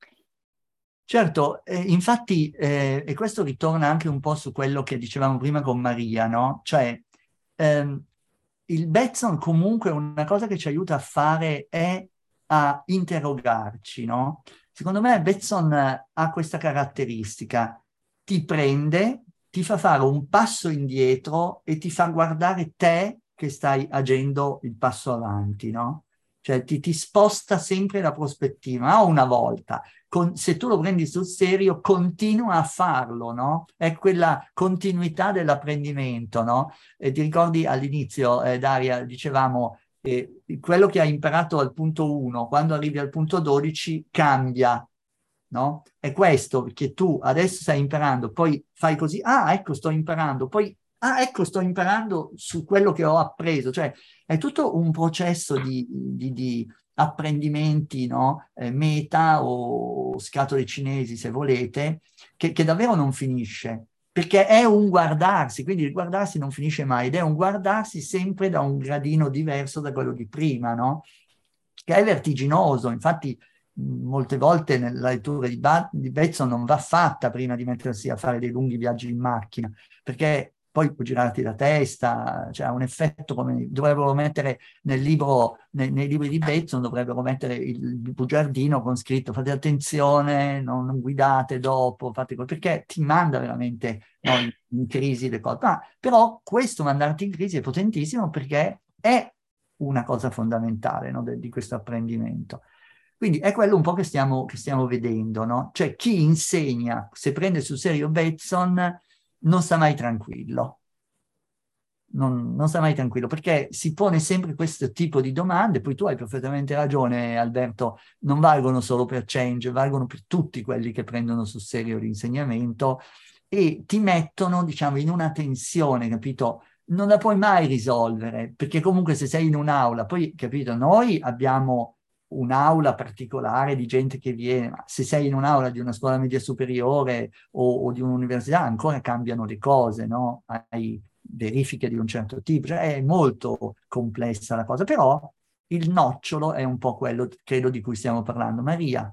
Speaker 1: Certo, eh, infatti, eh, e questo ritorna anche un po' su quello che dicevamo prima con Maria, no? Cioè, ehm, il Bezzon comunque una cosa che ci aiuta a fare è a interrogarci, no? Secondo me Bezzon ha questa caratteristica, ti prende, ti fa fare un passo indietro e ti fa guardare te che stai agendo il passo avanti, no? Cioè ti, ti sposta sempre la prospettiva, ma una volta. Con, se tu lo prendi sul serio, continua a farlo, no? È quella continuità dell'apprendimento, no? E ti ricordi all'inizio, eh, Daria, dicevamo, eh, quello che hai imparato al punto uno, quando arrivi al punto dodici, cambia, no? È questo che tu adesso stai imparando, poi fai così, ah, ecco, sto imparando, poi, ah, ecco, sto imparando su quello che ho appreso, cioè è tutto un processo di, di, di apprendimenti, no? Eh, meta o scatole cinesi, se volete, che, che davvero non finisce, perché è un guardarsi, quindi il guardarsi non finisce mai, ed è un guardarsi sempre da un gradino diverso da quello di prima, no? Che è vertiginoso, infatti molte volte nella lettura di, di Bezzon non va fatta prima di mettersi a fare dei lunghi viaggi in macchina, perché poi può girarti la testa, cioè ha un effetto come dovrebbero mettere nel libro, nei, nei libri di Bezzon dovrebbero mettere il, il bugiardino con scritto fate attenzione, non, non guidate dopo, fate perché ti manda veramente no, in, in crisi le cose. Ah, però questo mandarti in crisi è potentissimo perché è una cosa fondamentale, no, de, di questo apprendimento. Quindi è quello un po' che stiamo, che stiamo vedendo, no? Cioè chi insegna, se prende sul serio Bezzon, non sta mai tranquillo. Non, non sta mai tranquillo, perché si pone sempre questo tipo di domande, poi tu hai perfettamente ragione, Alberto, non valgono solo per Change, valgono per tutti quelli che prendono sul serio l'insegnamento e ti mettono, diciamo, in una tensione, capito? Non la puoi mai risolvere, perché comunque se sei in un'aula, poi, capito, noi abbiamo un'aula particolare di gente che viene, ma se sei in un'aula di una scuola media superiore o, o di un'università ancora cambiano le cose, no? Hai verifiche di un certo tipo, cioè è molto complessa la cosa, però il nocciolo è un po' quello, credo, di cui stiamo parlando. Maria?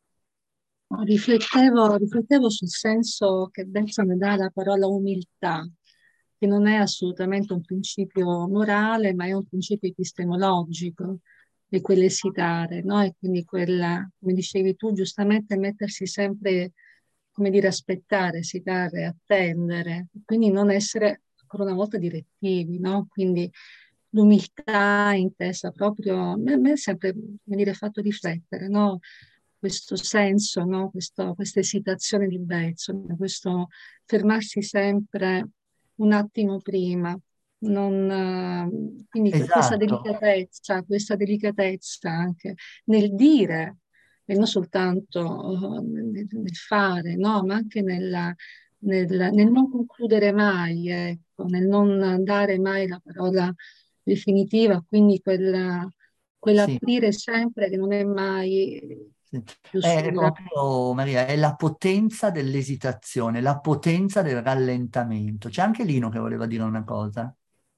Speaker 5: Riflettevo, riflettevo sul senso che Benson dà alla parola umiltà, che non è assolutamente un principio morale, ma è un principio epistemologico, e quell'esitare, no? E quindi quella, come dicevi tu, giustamente mettersi sempre come dire, aspettare, esitare, attendere, quindi non essere ancora una volta direttivi, no? Quindi l'umiltà intesa proprio, a me, a me è sempre, come dire, fatto riflettere, no? Questo senso, no? Questo, questa esitazione di Bateson, questo fermarsi sempre un attimo prima, non, eh, quindi que- questa
Speaker 1: Esatto,
Speaker 5: delicatezza, questa delicatezza anche nel dire, e non soltanto eh, nel, nel fare, no? Ma anche nella- nel, nel non concludere mai, ecco, nel non dare mai la parola definitiva, quindi quella,
Speaker 1: sì.
Speaker 5: quell'aprire sempre che non è mai
Speaker 1: Sì.
Speaker 5: più
Speaker 1: È è
Speaker 5: sulla...
Speaker 1: proprio, Maria, è la potenza dell'esitazione, la potenza del rallentamento. C'è anche Lino che voleva dire una cosa.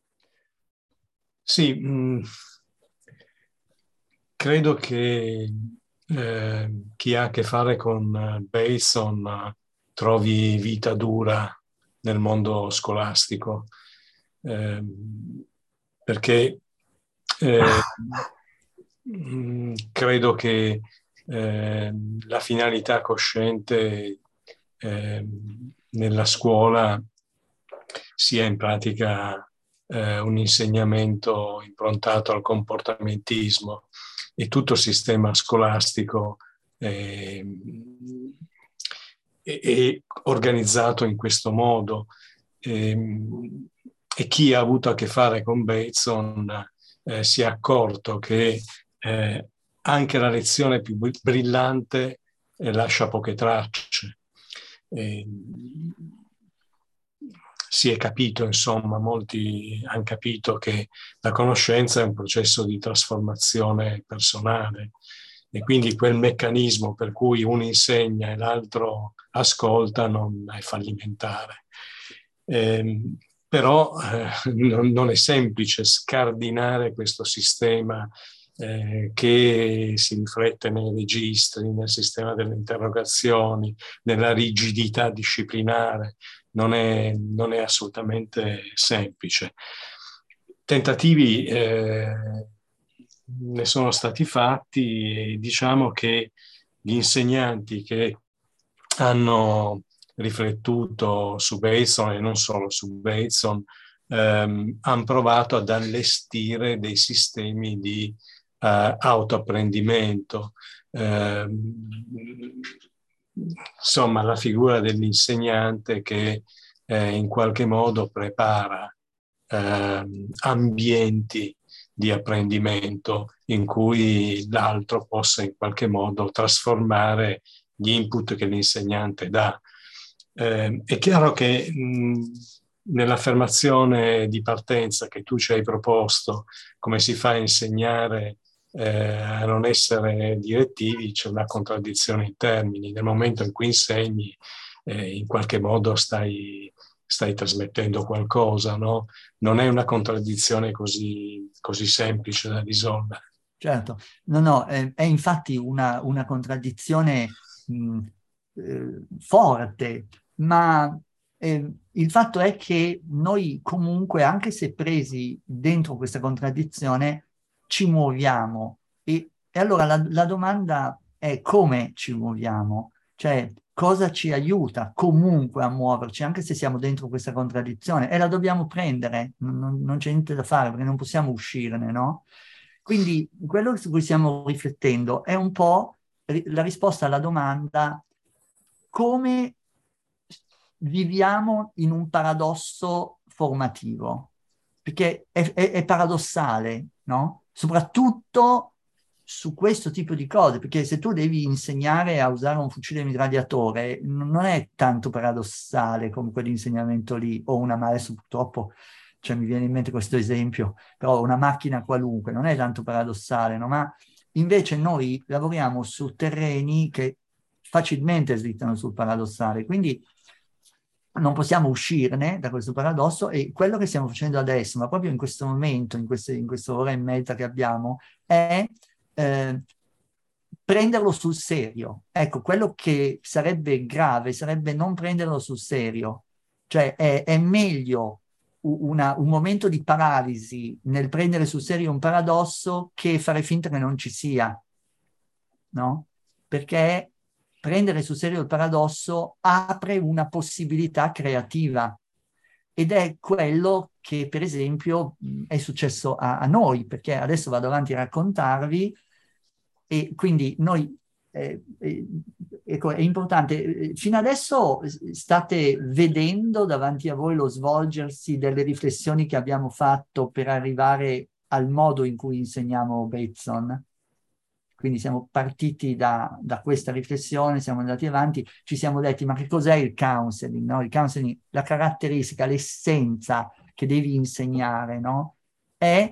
Speaker 6: Sì, mh, credo che eh, chi ha a che fare con eh, Bateson eh, trovi vita dura nel mondo scolastico, ehm, perché eh, mh, credo che eh, la finalità cosciente eh, nella scuola sia in pratica eh, un insegnamento improntato al comportamentismo e tutto il sistema scolastico eh, è, è organizzato in questo modo. E, e chi ha avuto a che fare con Bateson eh, si è accorto che eh, anche la lezione più brillante eh, lascia poche tracce. E, si è capito, insomma, molti hanno capito che la conoscenza è un processo di trasformazione personale e quindi quel meccanismo per cui uno insegna e l'altro ascolta non è fallimentare. Eh, però eh, non, non è semplice scardinare questo sistema eh, che si riflette nei registri, nel sistema delle interrogazioni, nella rigidità disciplinare. Non è, non è assolutamente semplice. Tentativi eh, ne sono stati fatti e diciamo che gli insegnanti che hanno riflettuto su Bateson e non solo su Bateson ehm, hanno provato ad allestire dei sistemi di eh, autoapprendimento. Eh, insomma, la figura dell'insegnante che eh, in qualche modo prepara eh, ambienti di apprendimento in cui l'altro possa in qualche modo trasformare gli input che l'insegnante dà. Eh, è chiaro che mh, nell'affermazione di partenza che tu ci hai proposto, come si fa a insegnare eh, a non essere direttivi, c'è una contraddizione in termini. Nel momento in cui insegni, eh, in qualche modo stai, stai trasmettendo qualcosa, no? Non è una contraddizione così, così semplice da risolvere.
Speaker 1: Certo, no, no, è, è infatti una, una contraddizione mh, eh, forte, ma eh, il fatto è che noi comunque, anche se presi dentro questa contraddizione, ci muoviamo. E, e allora la, la domanda è come ci muoviamo? Cioè, cosa ci aiuta comunque a muoverci, anche se siamo dentro questa contraddizione? E la dobbiamo prendere, non, non- non c'è niente da fare, perché non possiamo uscirne, no? Quindi quello su cui stiamo riflettendo è un po' ri- la risposta alla domanda come viviamo in un paradosso formativo, perché è, è- è paradossale, no? Soprattutto su questo tipo di cose, perché se tu devi insegnare a usare un fucile mitragliatore, n- non è tanto paradossale come quell'insegnamento lì, o una, ma adesso purtroppo, cioè mi viene in mente questo esempio, però una macchina qualunque, non è tanto paradossale, no? Ma invece noi lavoriamo su terreni che facilmente slittano sul paradossale, quindi non possiamo uscirne da questo paradosso e quello che stiamo facendo adesso, ma proprio in questo momento, in queste, in questa ora e mezza che abbiamo, è eh, prenderlo sul serio. Ecco, quello che sarebbe grave sarebbe non prenderlo sul serio. Cioè è, è meglio una- un momento di paralisi nel prendere sul serio un paradosso che fare finta che non ci sia, no? Perché prendere sul serio il paradosso apre una possibilità creativa, ed è quello che per esempio è successo a, a noi, perché adesso vado avanti a raccontarvi, e quindi noi, eh, eh, ecco, è importante, fino adesso state vedendo davanti a voi lo svolgersi delle riflessioni che abbiamo fatto per arrivare al modo in cui insegniamo Bateson. Quindi siamo partiti da, da questa riflessione, siamo andati avanti, ci siamo detti ma che cos'è il counseling? No? Il counseling, la caratteristica, l'essenza che devi insegnare, no? È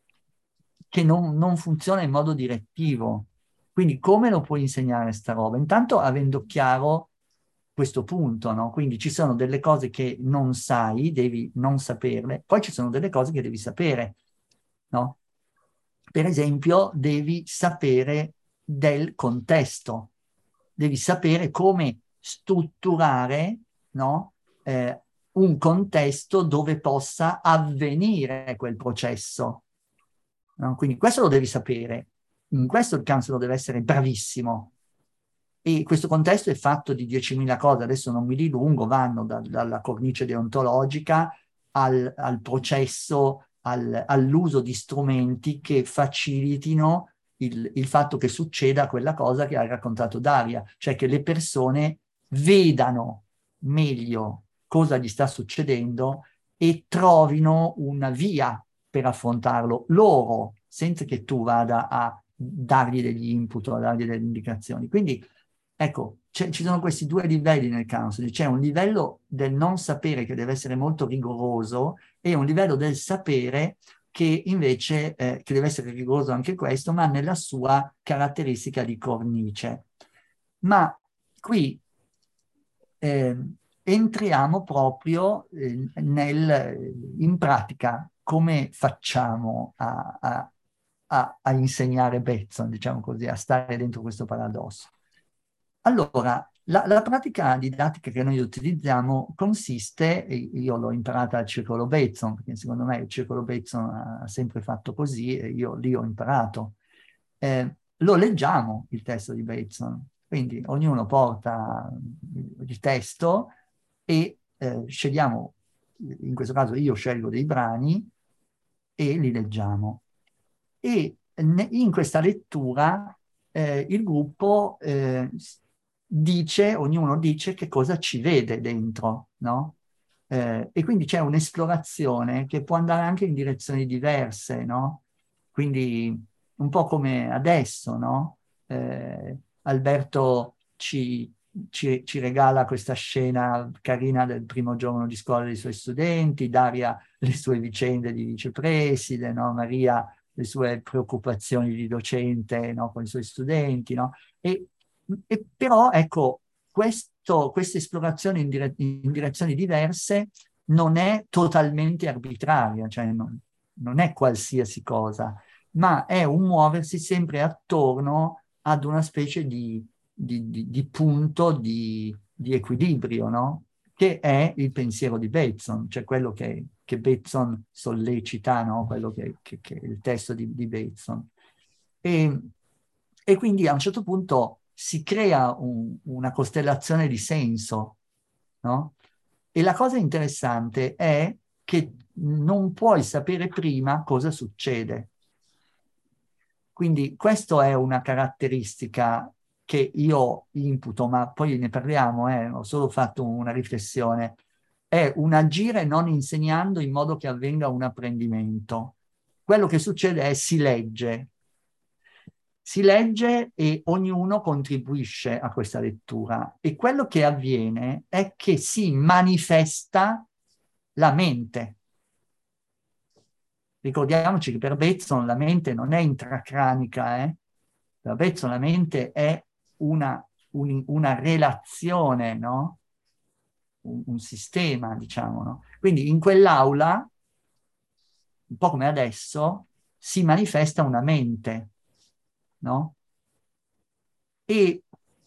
Speaker 1: che non, non funziona in modo direttivo. Quindi come lo puoi insegnare sta roba? Intanto avendo chiaro questo punto, no? Quindi ci sono delle cose che non sai, devi non saperle, poi ci sono delle cose che devi sapere, no? Per esempio, devi sapere del contesto, devi sapere come strutturare, no? eh, un contesto dove possa avvenire quel processo. No? Quindi questo lo devi sapere. In questo il counselor deve essere bravissimo. E questo contesto è fatto di diecimila cose, adesso non mi dilungo, vanno da, dalla cornice deontologica al, al processo, al, all'uso di strumenti che facilitino il, il fatto che succeda quella cosa che hai raccontato Daria, cioè che le persone vedano meglio cosa gli sta succedendo e trovino una via per affrontarlo loro, senza che tu vada a dargli degli input o a dargli delle indicazioni. Quindi ecco, ci sono questi due livelli nel counseling, c'è un livello del non sapere che deve essere molto rigoroso e un livello del sapere che invece, eh, che deve essere rigoroso anche questo, ma nella sua caratteristica di cornice. Ma qui eh, entriamo proprio eh, nel, in pratica come facciamo a, a, a, a insegnare Bateson, diciamo così, a stare dentro questo paradosso. Allora, la, la pratica didattica che noi utilizziamo consiste, io l'ho imparata al circolo Bateson, perché secondo me il circolo Bateson ha sempre fatto così e io lì ho imparato. Eh, lo leggiamo il testo di Bateson, quindi ognuno porta il testo e eh, scegliamo, in questo caso io scelgo dei brani e li leggiamo. E in questa lettura eh, il gruppo eh, dice, ognuno dice che cosa ci vede dentro, no? Eh, e quindi c'è un'esplorazione che può andare anche in direzioni diverse, no? Quindi un po' come adesso, no? Eh, Alberto ci, ci, ci regala questa scena carina del primo giorno di scuola dei suoi studenti, Daria le sue vicende di vicepreside, no? Maria le sue preoccupazioni di docente, no? Con i suoi studenti, no? E E però, ecco, questo, questa esplorazione in, dire, in direzioni diverse non è totalmente arbitraria, cioè non, non è qualsiasi cosa, ma è un muoversi sempre attorno ad una specie di, di, di, di punto di, di equilibrio, no? Che è il pensiero di Bateson, cioè quello che, che Bateson sollecita, no? Quello che, che, che è il testo di, di Bateson. E, e quindi a un certo punto si crea un, una costellazione di senso, no? E la cosa interessante è che non puoi sapere prima cosa succede. Quindi questa è una caratteristica che io imputo, ma poi ne parliamo, eh, ho solo fatto una riflessione. È un agire non insegnando in modo che avvenga un apprendimento. Quello che succede è si legge. Si legge e ognuno contribuisce a questa lettura e quello che avviene è che si manifesta la mente. Ricordiamoci che per Bateson la mente non è intracranica, eh? Per Bateson la mente è una, un, una relazione, no? Un, un sistema, diciamo, no? Quindi in quell'aula, un po' come adesso, si manifesta una mente, no? E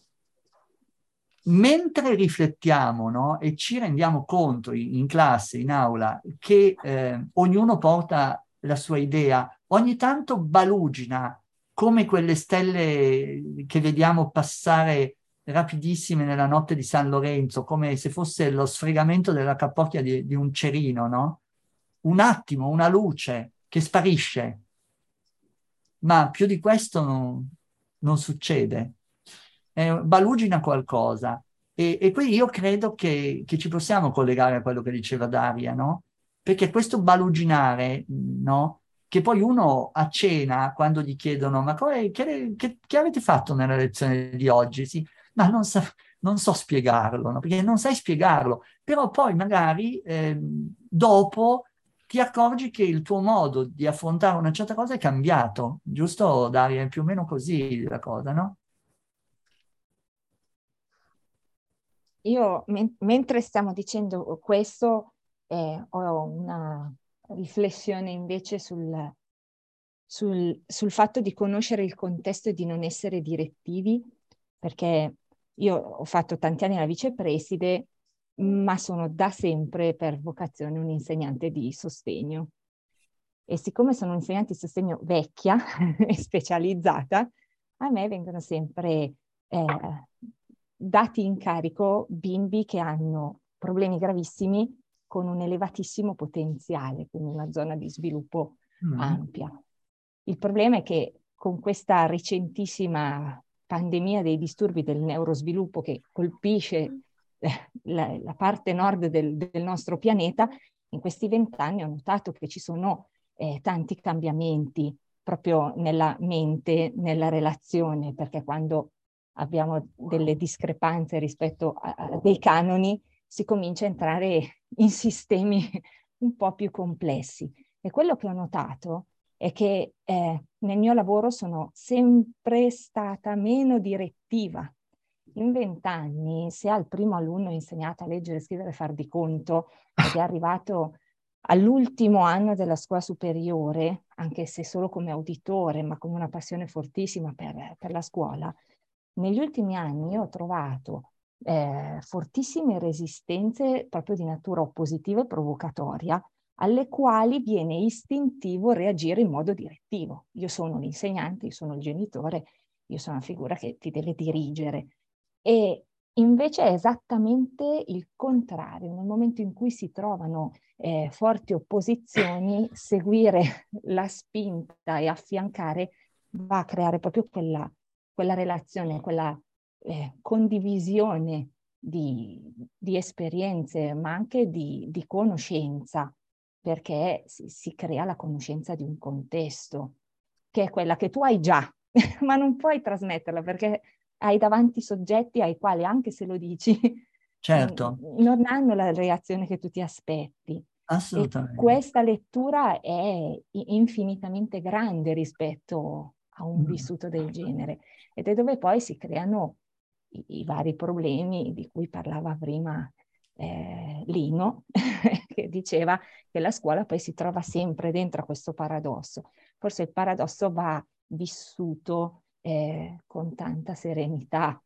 Speaker 1: mentre riflettiamo, no, e ci rendiamo conto in, in classe, in aula, che eh, ognuno porta la sua idea, ogni tanto balugina come quelle stelle che vediamo passare eh, rapidissime nella notte di San Lorenzo, come se fosse lo sfregamento della capocchia di, di un cerino, no? Un attimo, una luce che sparisce, ma più di questo non, non succede. Eh, balugina qualcosa. E, e qui io credo che, che ci possiamo collegare a quello che diceva Daria, no? Perché questo baluginare, no? Che poi uno a cena, quando gli chiedono ma come, che, che, che avete fatto nella lezione di oggi? Sì, ma non, sa, non so spiegarlo, no? Perché non sai spiegarlo, però poi magari eh, dopo ti accorgi che il tuo modo di affrontare una certa cosa è cambiato, giusto Daria? È più o meno così la cosa, no?
Speaker 4: Io, men- mentre stiamo dicendo questo, eh, ho una riflessione invece sul, sul, sul fatto di conoscere il contesto e di non essere direttivi, perché io ho fatto tanti anni la vicepreside, ma sono da sempre per vocazione un insegnante di sostegno. E siccome sono un insegnante di sostegno vecchia e specializzata, a me vengono sempre eh, dati in carico bimbi che hanno problemi gravissimi con un elevatissimo potenziale, quindi una zona di sviluppo
Speaker 1: Mm.
Speaker 4: ampia. Il problema è che con questa recentissima pandemia dei disturbi del neurosviluppo che colpisce eh, la, la parte nord del, del nostro pianeta, in questi vent'anni ho notato che ci sono eh, tanti cambiamenti proprio nella mente, nella relazione, perché quando abbiamo delle discrepanze rispetto a, a dei canoni, si comincia a entrare in sistemi un po' più complessi. E quello che ho notato è che eh, nel mio lavoro sono sempre stata meno direttiva. In vent'anni, se al primo alunno ho insegnato a leggere, scrivere e far di conto ed è arrivato all'ultimo anno della scuola superiore, anche se solo come auditore, ma con una passione fortissima per, per la scuola, negli ultimi anni ho trovato eh, fortissime resistenze proprio di natura oppositiva e provocatoria, alle quali viene istintivo reagire in modo direttivo. Io sono l'insegnante, io sono il genitore, io sono una figura che ti deve dirigere. E invece è esattamente il contrario. Nel momento in cui si trovano eh, forti opposizioni, seguire la spinta e affiancare va a creare proprio quella, quella relazione, quella eh, condivisione di, di esperienze, ma anche di, di conoscenza, perché si, si crea la conoscenza di un contesto, che è quella che tu hai già, ma non puoi trasmetterla perché hai davanti soggetti ai quali, anche se lo dici,
Speaker 1: Certo,
Speaker 4: non hanno la reazione che tu ti aspetti. E
Speaker 1: assolutamente.
Speaker 4: questa lettura è infinitamente grande rispetto a un
Speaker 1: Mm.
Speaker 4: vissuto del genere, ed è dove poi si creano i, i vari problemi di cui parlava prima eh, Lino, che diceva che la scuola poi si trova sempre dentro a questo paradosso. Forse il paradosso va vissuto eh, con tanta serenità,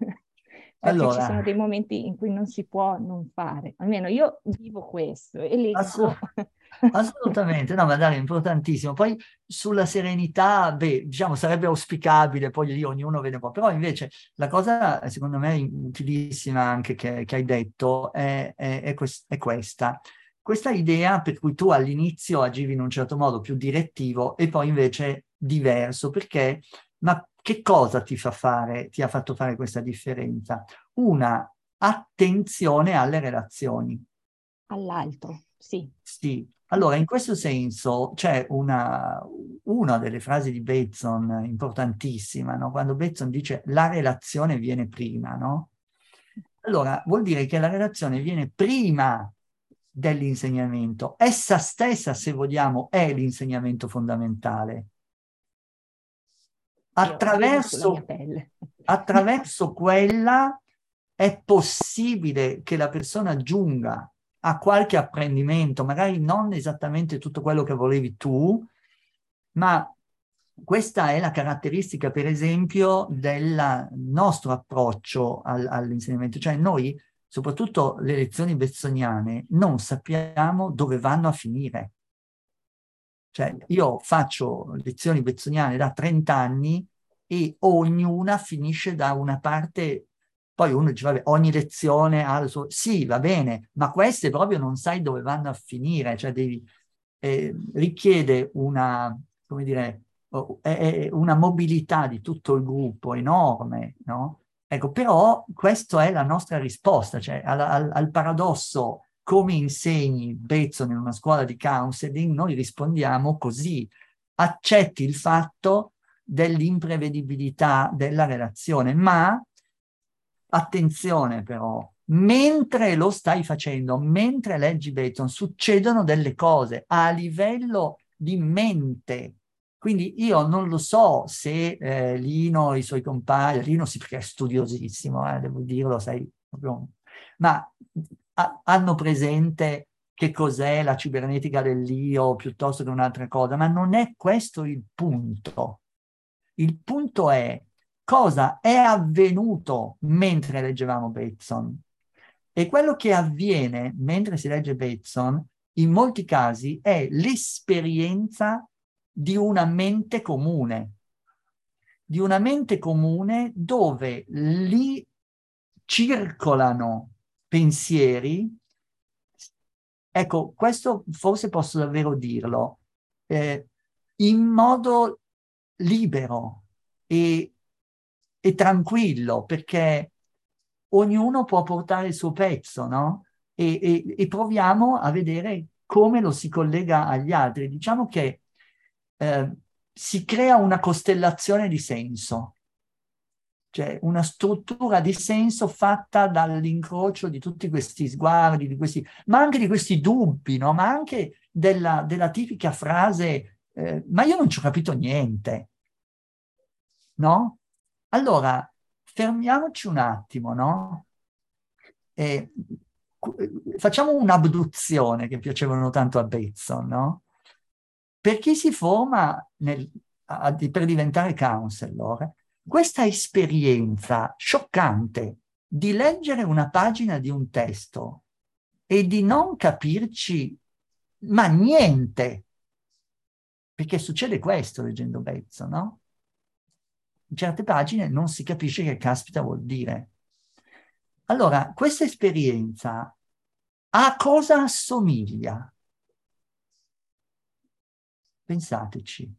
Speaker 4: perché
Speaker 1: Allora,
Speaker 4: ci sono dei momenti in cui non si può non fare. Almeno io vivo questo e
Speaker 1: assu-
Speaker 4: leggo.
Speaker 1: assolutamente, no, ma dai, è importantissimo. Poi sulla serenità, beh, diciamo, sarebbe auspicabile, poi lì ognuno vede un po', però invece la cosa, secondo me, utilissima anche che, che hai detto è, è, è, quest- è questa. Questa idea per cui tu all'inizio agivi in un certo modo più direttivo e poi invece diverso, perché, ma che cosa ti fa fare, ti ha fatto fare questa differenza? Una attenzione alle relazioni.
Speaker 4: All'altro, sì.
Speaker 1: Sì, allora in questo senso c'è una, una delle frasi di Bateson importantissima, no? Quando Bateson dice la relazione viene prima, no? Allora vuol dire che la relazione viene prima dell'insegnamento. Essa stessa, se vogliamo, è l'insegnamento fondamentale.
Speaker 4: Io lo vedo sulla mia
Speaker 1: Attraverso,
Speaker 4: pelle.
Speaker 1: attraverso quella è possibile che la persona giunga a qualche apprendimento, magari non esattamente tutto quello che volevi tu, ma questa è la caratteristica, per esempio, del nostro approccio al, all'insegnamento. Cioè noi, soprattutto le lezioni bezzoniane, non sappiamo dove vanno a finire. Cioè io faccio lezioni bezzoniane da trenta anni e ognuna finisce da una parte Poi uno dice, vabbè, ogni lezione ha il suo... Sì, va bene, ma queste proprio non sai dove vanno a finire, cioè devi... Eh, richiede una, come dire, è una mobilità di tutto il gruppo enorme, no? Ecco, però questa è la nostra risposta, cioè al, al, al paradosso come insegni Bateson in una scuola di counseling, noi rispondiamo così: accetti il fatto dell'imprevedibilità della relazione, ma attenzione però, mentre lo stai facendo, mentre leggi Bateson, succedono delle cose a livello di mente. Quindi io non lo so se eh, Lino e i suoi compagni, Lino sì perché è studiosissimo, eh, devo dirlo, sai, proprio, ma ha, hanno presente che cos'è la cibernetica dell'io piuttosto che un'altra cosa, ma non è questo il punto. Il punto è cosa è avvenuto mentre leggevamo Bateson. E quello che avviene mentre si legge Bateson, in molti casi, è l'esperienza di una mente comune, di una mente comune dove lì circolano pensieri. Ecco, questo forse posso davvero dirlo, eh, in modo libero e, e tranquillo, perché ognuno può portare il suo pezzo, no? E, e, e proviamo a vedere come lo si collega agli altri. Diciamo che eh, si crea una costellazione di senso, cioè una struttura di senso fatta dall'incrocio di tutti questi sguardi, di questi, ma anche di questi dubbi, no? Ma anche della, della tipica frase, eh, ma io non ci ho capito niente, no? Allora, fermiamoci un attimo, no? E facciamo un'abduzione che piacevano tanto a Bateson, no? Per chi si forma nel, a, per diventare counselor, questa esperienza scioccante di leggere una pagina di un testo e di non capirci ma niente, perché succede questo leggendo Bateson, no? In certe pagine non si capisce che caspita vuol dire. Allora, questa esperienza a cosa assomiglia? Pensateci.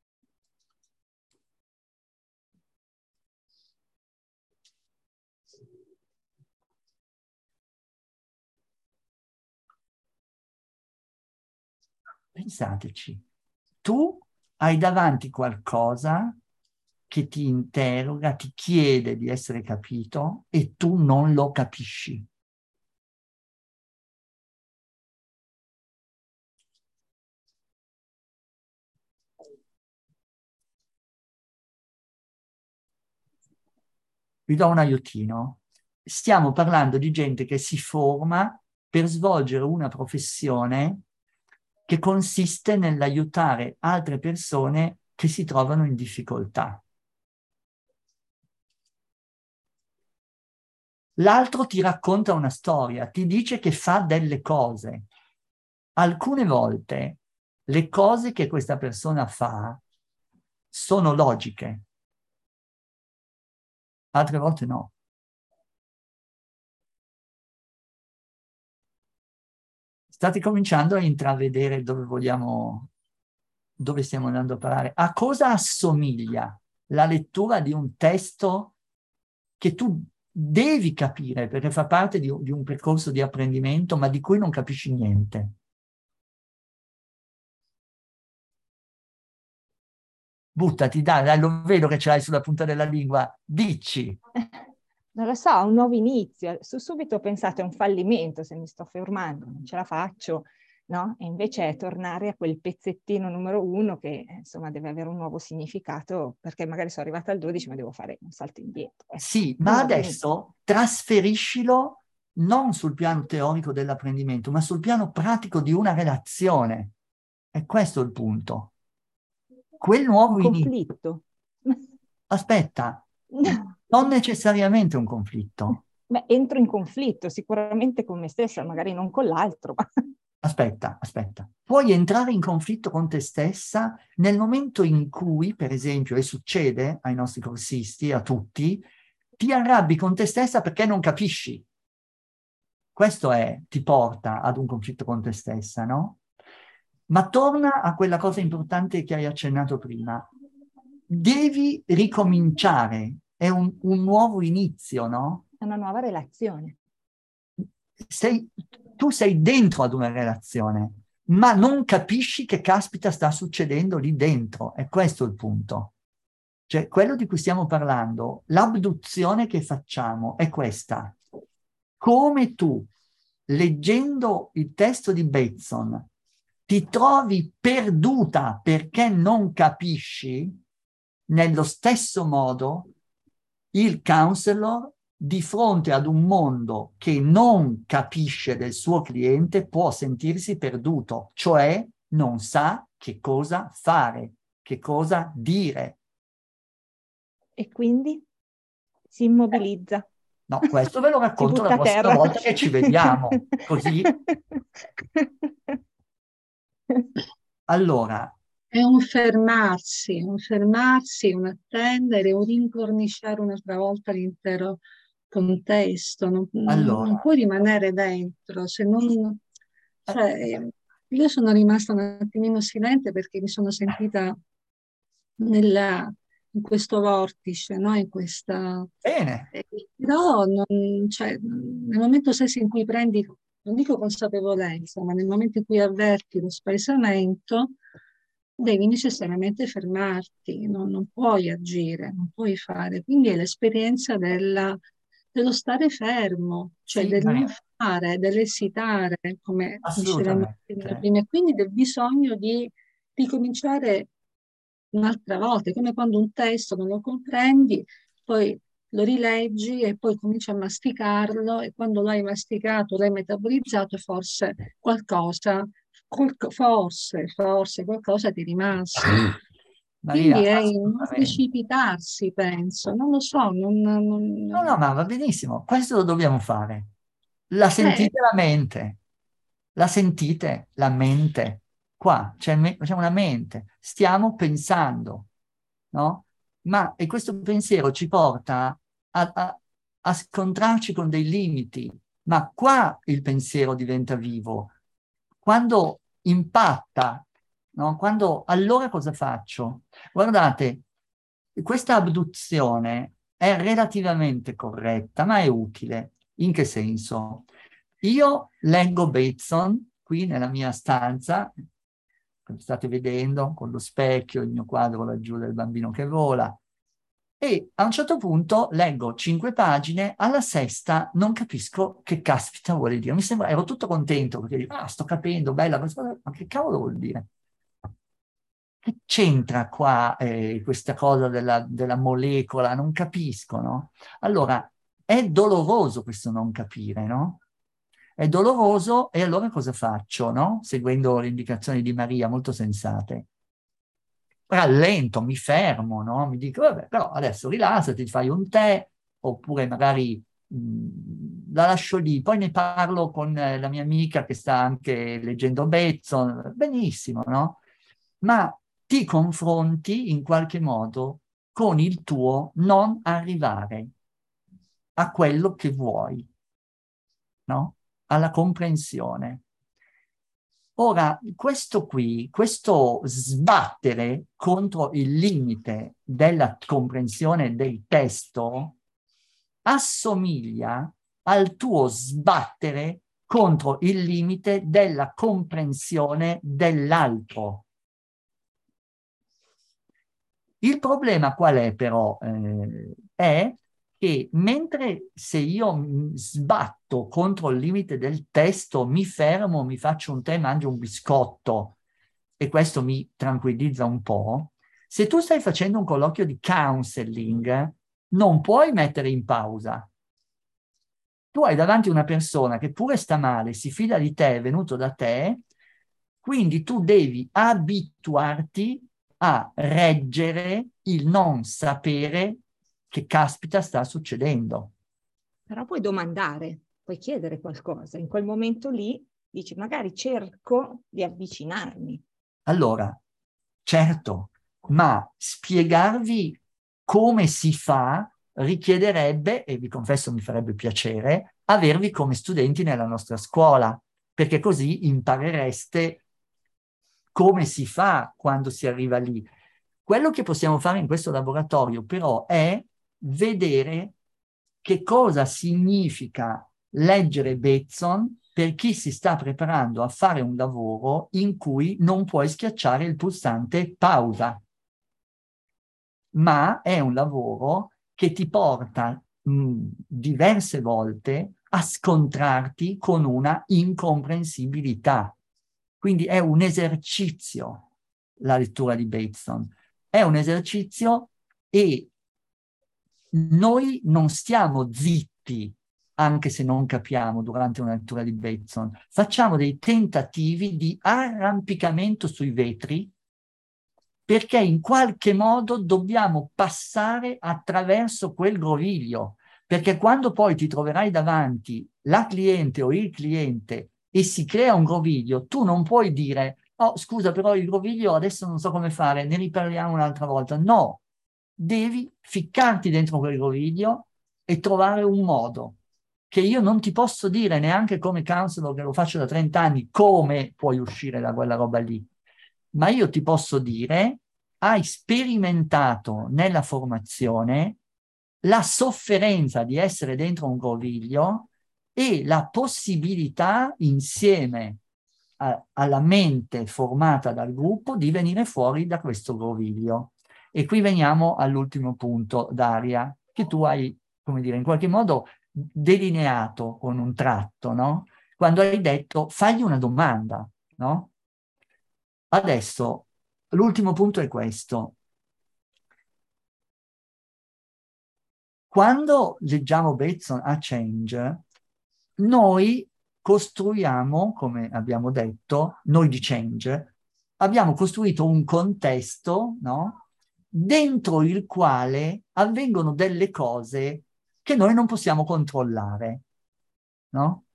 Speaker 1: Pensateci. Tu hai davanti qualcosa che ti interroga, ti chiede di essere capito e tu non lo capisci. Vi do un aiutino. Stiamo parlando di gente che si forma per svolgere una professione che consiste nell'aiutare altre persone che si trovano in difficoltà. L'altro ti racconta una storia, ti dice che fa delle cose. Alcune volte le cose che questa persona fa sono logiche, altre volte no. State cominciando a intravedere dove vogliamo, dove stiamo andando a parare. A cosa assomiglia la lettura di un testo che tu devi capire perché fa parte di, di un percorso di apprendimento, ma di cui non capisci niente? Buttati, dai, dai, lo vedo che ce l'hai sulla punta della lingua. Dici.
Speaker 4: Non lo so, un nuovo inizio. Su subito ho pensato è un fallimento se mi sto fermando, non ce la faccio, no? E invece è tornare a quel pezzettino numero uno che insomma deve avere un nuovo significato, perché magari sono arrivata al dodici ma devo fare un salto indietro. Eh.
Speaker 1: Sì, ma adesso trasferiscilo non sul piano teorico dell'apprendimento, ma sul piano pratico di una relazione. E questo è il punto. Quel nuovo
Speaker 4: conflitto.
Speaker 1: Inizio. Aspetta, non necessariamente un conflitto.
Speaker 4: Beh, entro in conflitto sicuramente con me stessa, magari non con l'altro.
Speaker 1: Aspetta, aspetta. Puoi entrare in conflitto con te stessa nel momento in cui, per esempio, e succede ai nostri corsisti, a tutti, ti arrabbi con te stessa perché non capisci. Questo è, ti porta ad un conflitto con te stessa, no? Ma torna a quella cosa importante che hai accennato prima. Devi ricominciare, è un, un nuovo inizio, no?
Speaker 4: È una nuova relazione.
Speaker 1: Sei, tu sei dentro ad una relazione, ma non capisci che caspita sta succedendo lì dentro. È questo il punto. Cioè, quello di cui stiamo parlando, l'abduzione che facciamo è questa. Come tu, leggendo il testo di Bateson, ti trovi perduta perché non capisci, nello stesso modo il counselor di fronte ad un mondo che non capisce del suo cliente può sentirsi perduto, cioè non sa che cosa fare, che cosa dire.
Speaker 4: E quindi si immobilizza.
Speaker 1: No, questo ve lo
Speaker 4: Si
Speaker 1: racconto
Speaker 4: butta
Speaker 1: la
Speaker 4: a
Speaker 1: prossima
Speaker 4: terra.
Speaker 1: volta che ci vediamo, così. Allora,
Speaker 5: È un fermarsi, un fermarsi, un attendere, un rincorniciare un'altra volta l'intero contesto. Non,
Speaker 1: allora,
Speaker 5: non puoi rimanere dentro, se non... Cioè, io sono rimasta un attimino silente perché mi sono sentita nella, in questo vortice, no? In questa...
Speaker 1: bene,
Speaker 5: eh, Però non, cioè, nel momento stesso in cui prendi, non dico consapevolezza, ma nel momento in cui avverti lo spaesamento, devi necessariamente fermarti, non, non puoi agire, non puoi fare. Quindi è l'esperienza della- dello stare fermo, cioè
Speaker 1: sì,
Speaker 5: del non
Speaker 1: Maria,
Speaker 5: fare, dell'esitare, come dicevamo
Speaker 1: assolutamente.
Speaker 5: prima, e quindi del bisogno di ricominciare un'altra volta. È come quando un testo non lo comprendi, poi lo rileggi e poi cominci a masticarlo e quando lo hai masticato, l'hai metabolizzato, forse qualcosa, qualco- forse, forse qualcosa ti è rimasto. Quindi
Speaker 1: Maria,
Speaker 5: è il non
Speaker 1: assolutamente.
Speaker 5: precipitarsi, penso, non lo so, non, non-
Speaker 1: No, no,
Speaker 5: non-
Speaker 1: ma va benissimo, questo lo dobbiamo fare. La
Speaker 5: eh,
Speaker 1: sentite la mente? La sentite la mente? Qua c'è me- c'è una mente, stiamo pensando, no? Ma e questo pensiero ci porta a, a- a scontrarci con dei limiti, ma qua il pensiero diventa vivo. Quando impatta, no? Quando, allora cosa faccio? Guardate, questa abduzione è relativamente corretta, ma è utile. In che senso? Io leggo Bateson qui nella mia stanza, come state vedendo, con lo specchio, il mio quadro laggiù del bambino che vola, e a un certo punto leggo cinque pagine, alla sesta non capisco che caspita vuole dire. Mi sembra, ero tutto contento perché dico, ah, sto capendo, bella questa, ma che cavolo vuol dire? Che c'entra qua eh, questa cosa della, della molecola? Non capisco, no? Allora, è doloroso questo non capire, no? È doloroso e allora cosa faccio, no? Seguendo le indicazioni di Maria, molto sensate. Rallento, mi fermo, no? Mi dico, vabbè, però adesso rilassati, fai un tè, oppure magari mh, la lascio lì, poi ne parlo con eh, la mia amica che sta anche leggendo Bateson, benissimo, no? Ma ti confronti in qualche modo con il tuo non arrivare a quello che vuoi, no? Alla comprensione. Ora, questo qui, questo sbattere contro il limite della comprensione del testo assomiglia al tuo sbattere contro il limite della comprensione dell'altro. Il problema qual è però? Eh, è che mentre se io sbatto contro il limite del testo, mi fermo, mi faccio un tè, mangio un biscotto e questo mi tranquillizza un po', se tu stai facendo un colloquio di counseling, non puoi mettere in pausa. Tu hai davanti una persona che pure sta male, si fida di te, è venuto da te, quindi tu devi abituarti a reggere il non sapere che caspita sta succedendo.
Speaker 4: Però puoi domandare, puoi chiedere qualcosa. In quel momento lì dici, magari cerco di avvicinarmi.
Speaker 1: Allora, certo, ma spiegarvi come si fa richiederebbe, e vi confesso mi farebbe piacere, avervi come studenti nella nostra scuola, perché così imparereste come si fa quando si arriva lì. Quello che possiamo fare in questo laboratorio però è vedere che cosa significa leggere Bateson per chi si sta preparando a fare un lavoro in cui non puoi schiacciare il pulsante pausa, ma è un lavoro che ti porta mh, diverse volte a scontrarti con una incomprensibilità. Quindi è un esercizio la lettura di Bateson. È un esercizio e noi non stiamo zitti anche se non capiamo durante una lettura di Bateson. Facciamo dei tentativi di arrampicamento sui vetri perché in qualche modo dobbiamo passare attraverso quel groviglio. Perché quando poi ti troverai davanti la cliente o il cliente e si crea un groviglio, tu non puoi dire oh, scusa, però il groviglio adesso non so come fare, ne riparliamo un'altra volta. No, devi ficcarti dentro quel groviglio e trovare un modo che io non ti posso dire neanche come counselor, che lo faccio da trenta anni, come puoi uscire da quella roba lì. Ma io ti posso dire, hai sperimentato nella formazione la sofferenza di essere dentro un groviglio e la possibilità insieme a, alla mente formata dal gruppo di venire fuori da questo groviglio. E qui veniamo all'ultimo punto, Daria, che tu hai, come dire, in qualche modo delineato con un tratto, no? Quando hai detto fagli una domanda, no? Adesso l'ultimo punto è questo. Quando leggiamo Bateson a Change, noi costruiamo, come abbiamo detto, noi di Change, abbiamo costruito un contesto, no? Dentro il quale avvengono delle cose che noi non possiamo controllare, no?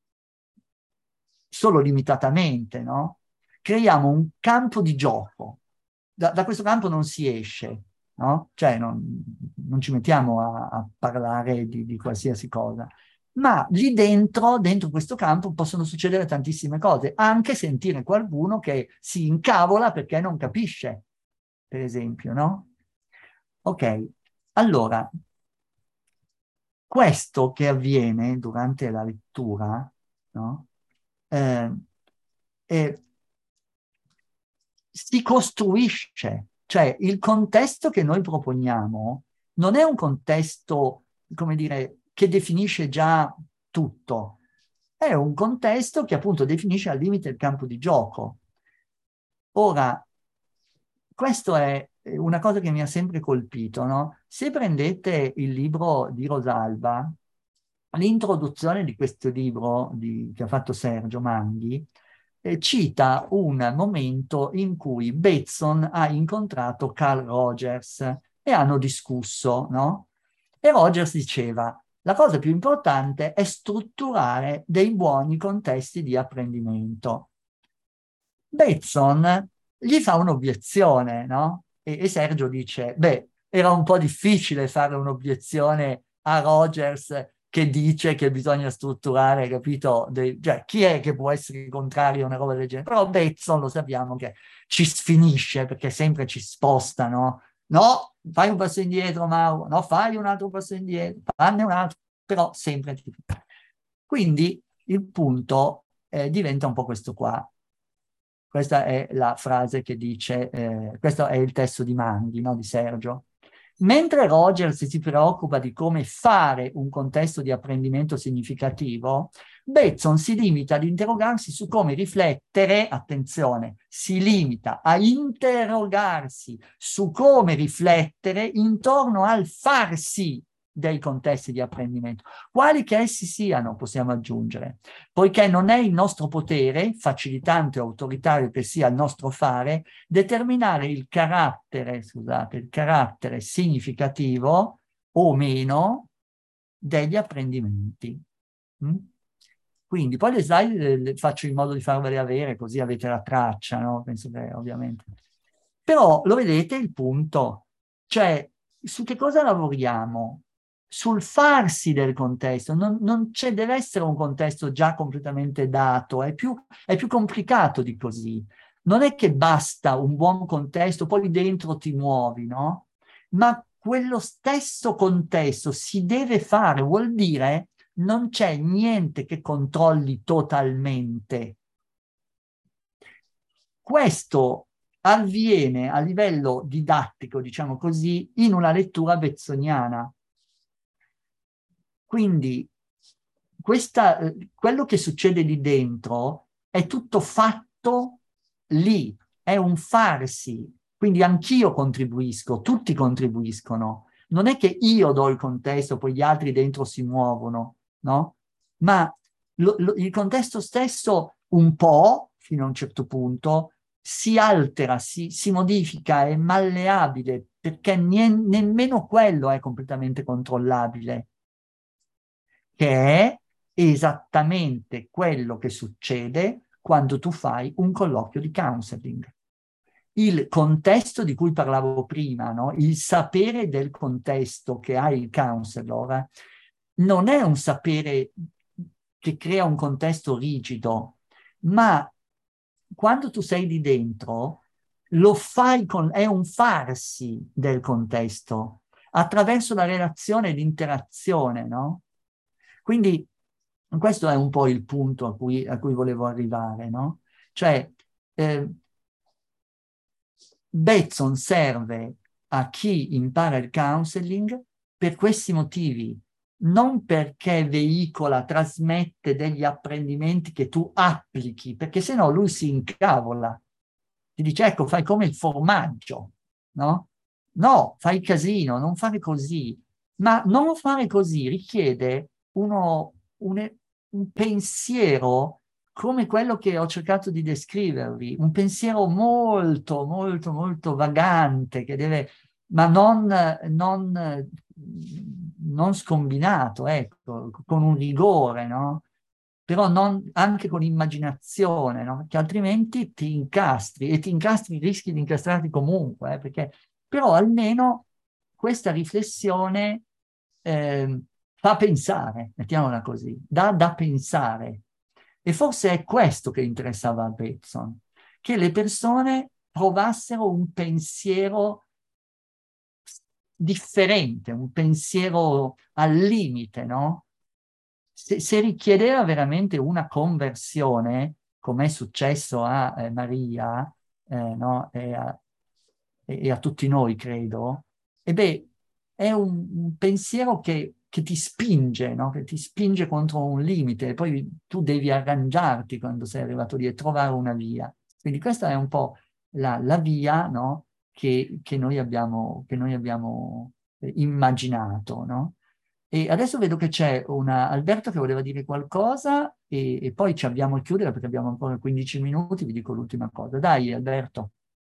Speaker 1: Solo limitatamente, no? Creiamo un campo di gioco. Da, da questo campo non si esce, no? Cioè non, non ci mettiamo a, a parlare di, di qualsiasi cosa. Ma lì dentro, dentro questo campo, possono succedere tantissime cose. Anche sentire qualcuno che si incavola perché non capisce, per esempio, no? Ok, allora, questo che avviene durante la lettura, no? Eh, eh, si costruisce, cioè il contesto che noi proponiamo non è un contesto, come dire, che definisce già tutto, è un contesto che appunto definisce al limite il campo di gioco. Ora, questo è una cosa che mi ha sempre colpito, no? Se prendete il libro di Rosalba, l'introduzione di questo libro di, che ha fatto Sergio Manghi, eh, cita un momento in cui Bateson ha incontrato Carl Rogers e hanno discusso, no? E Rogers diceva, la cosa più importante è strutturare dei buoni contesti di apprendimento. Bateson gli fa un'obiezione, no? E, e Sergio dice, beh, era un po' difficile fare un'obiezione a Rogers che dice che bisogna strutturare, capito? De- cioè, chi è che può essere contrario a una roba del genere? Però Bateson lo sappiamo che ci sfinisce perché sempre ci sposta, no? No, fai un passo indietro, Mauro. No, fai un altro passo indietro. Fanne un altro. Però sempre. Quindi il punto eh, diventa un po' questo qua. Questa è la frase che dice, eh, questo è il testo di Manghi, no? Di Sergio. Mentre Rogers si preoccupa di come fare un contesto di apprendimento significativo, Bateson si limita ad interrogarsi su come riflettere, attenzione, si limita a interrogarsi su come riflettere intorno al farsi dei contesti di apprendimento, quali che essi siano, possiamo aggiungere, poiché non è il nostro potere, facilitante o autoritario che sia il nostro fare, determinare il carattere, scusate, il carattere significativo o meno degli apprendimenti. Mm? Quindi poi le slide le, le faccio in modo di farvele avere, così avete la traccia, no? Penso che ovviamente. Però lo vedete il punto, cioè su che cosa lavoriamo? sul farsi del contesto. Non, non c'è, deve essere un contesto già completamente dato, è più, è più complicato di così. Non è che basta un buon contesto, poi dentro ti muovi, no? Ma quello stesso contesto si deve fare, vuol dire non c'è niente che controlli totalmente. Questo avviene a livello didattico, diciamo così, in una lettura bezzoniana. Quindi questa, quello che succede lì dentro è tutto fatto lì, è un farsi. Quindi anch'io contribuisco, tutti contribuiscono. Non è che io do il contesto, poi gli altri dentro si muovono, no? Ma lo, lo, il contesto stesso un po', fino a un certo punto, si altera, si, si modifica, è malleabile, perché nien, nemmeno quello è completamente controllabile, che è esattamente quello che succede quando tu fai un colloquio di counseling. Il contesto di cui parlavo prima, no? Il sapere del contesto che ha il counselor, non è un sapere che crea un contesto rigido, ma quando tu sei lì dentro, lo fai con, è un farsi del contesto, attraverso la relazione e l'interazione, no? Quindi questo è un po' il punto a cui, a cui volevo arrivare, no? Cioè, eh, Bateson serve a chi impara il counseling per questi motivi, non perché veicola, trasmette degli apprendimenti che tu applichi, perché sennò lui si incavola. Ti dice, ecco, fai come il formaggio, no? No, fai casino, non fare così. Ma non fare così richiede uno, un, un pensiero come quello che ho cercato di descrivervi, un pensiero molto, molto, molto vagante, che deve, ma non, non, non scombinato, ecco, con un rigore, no? Però non, anche con immaginazione, no? Che altrimenti ti incastri, e ti incastri, rischi di incastrarti comunque, eh, perché, però almeno questa riflessione eh, fa pensare, mettiamola così, dà da pensare. E forse è questo che interessava a Bateson, che le persone provassero un pensiero differente, un pensiero al limite, no? Se, se richiedeva veramente una conversione, come è successo a eh, Maria, eh, no? e, a, e a tutti noi, credo, e beh, è un, un pensiero che, che ti spinge, no? Che ti spinge contro un limite, e poi tu devi arrangiarti quando sei arrivato lì e trovare una via. Quindi questa è un po' la, la via, no? che, che noi abbiamo, che noi abbiamo eh, immaginato, no? E adesso vedo che c'è una Alberto che voleva dire qualcosa e, e poi ci abbiamo a chiudere perché abbiamo ancora quindici minuti, vi dico l'ultima cosa. Dai, Alberto.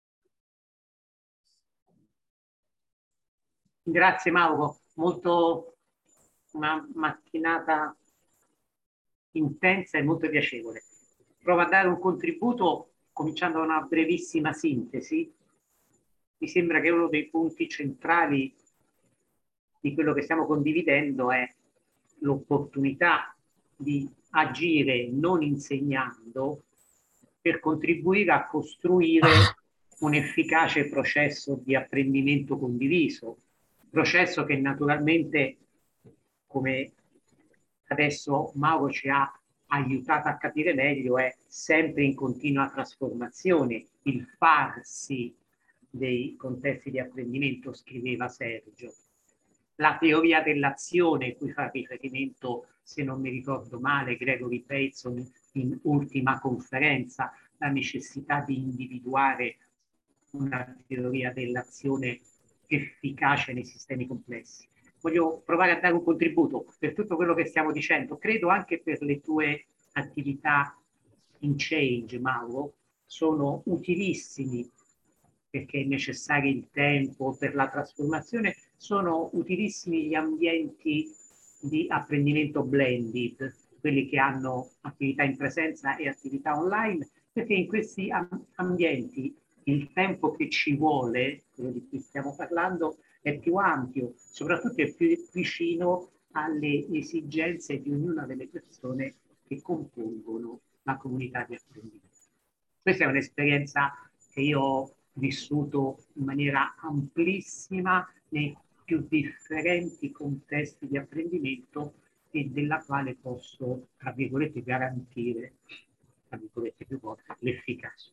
Speaker 3: Grazie Mauro, molto una mattinata intensa e molto piacevole. Provo a dare un contributo cominciando da una brevissima sintesi. Mi sembra che uno dei punti centrali di quello che stiamo condividendo è l'opportunità di agire non insegnando per contribuire a costruire un efficace processo di apprendimento condiviso, processo che naturalmente, come adesso Mauro ci ha aiutato a capire meglio, è sempre in continua trasformazione, il farsi dei contesti di apprendimento, scriveva Sergio. La teoria dell'azione, cui fa riferimento, se non mi ricordo male, Gregory Bateson in ultima conferenza, la necessità di individuare una teoria dell'azione efficace nei sistemi complessi. Voglio provare a dare un contributo per tutto quello che stiamo dicendo, credo anche per le tue attività in Change, Mauro, sono utilissimi perché è necessario il tempo per la trasformazione, sono utilissimi gli ambienti di apprendimento blended, quelli che hanno attività in presenza e attività online, perché in questi ambienti il tempo che ci vuole, quello di cui stiamo parlando, è più ampio, soprattutto è più vicino alle esigenze di ognuna delle persone che compongono la comunità di apprendimento. Questa è un'esperienza che io ho vissuto in maniera amplissima nei più differenti contesti di apprendimento e della quale posso, tra virgolette, garantire, tra virgolette più volte, l'efficacia.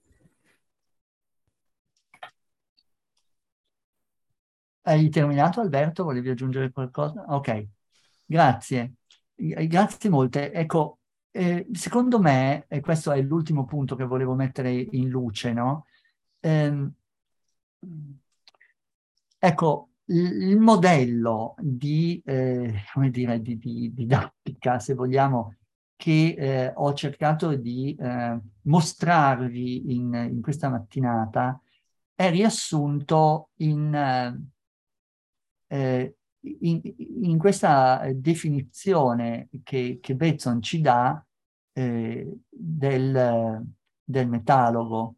Speaker 1: Hai terminato, Alberto? Volevi aggiungere qualcosa? Ok, grazie. Grazie molte. Ecco, eh, secondo me, e questo è l'ultimo punto che volevo mettere in luce, no? Ehm, ecco, il modello di, eh, come dire, di, di didattica, se vogliamo, che eh, ho cercato di eh, mostrarvi in, in questa mattinata è riassunto in, eh, in, in questa definizione che, che Bateson ci dà eh, del, del metalogo.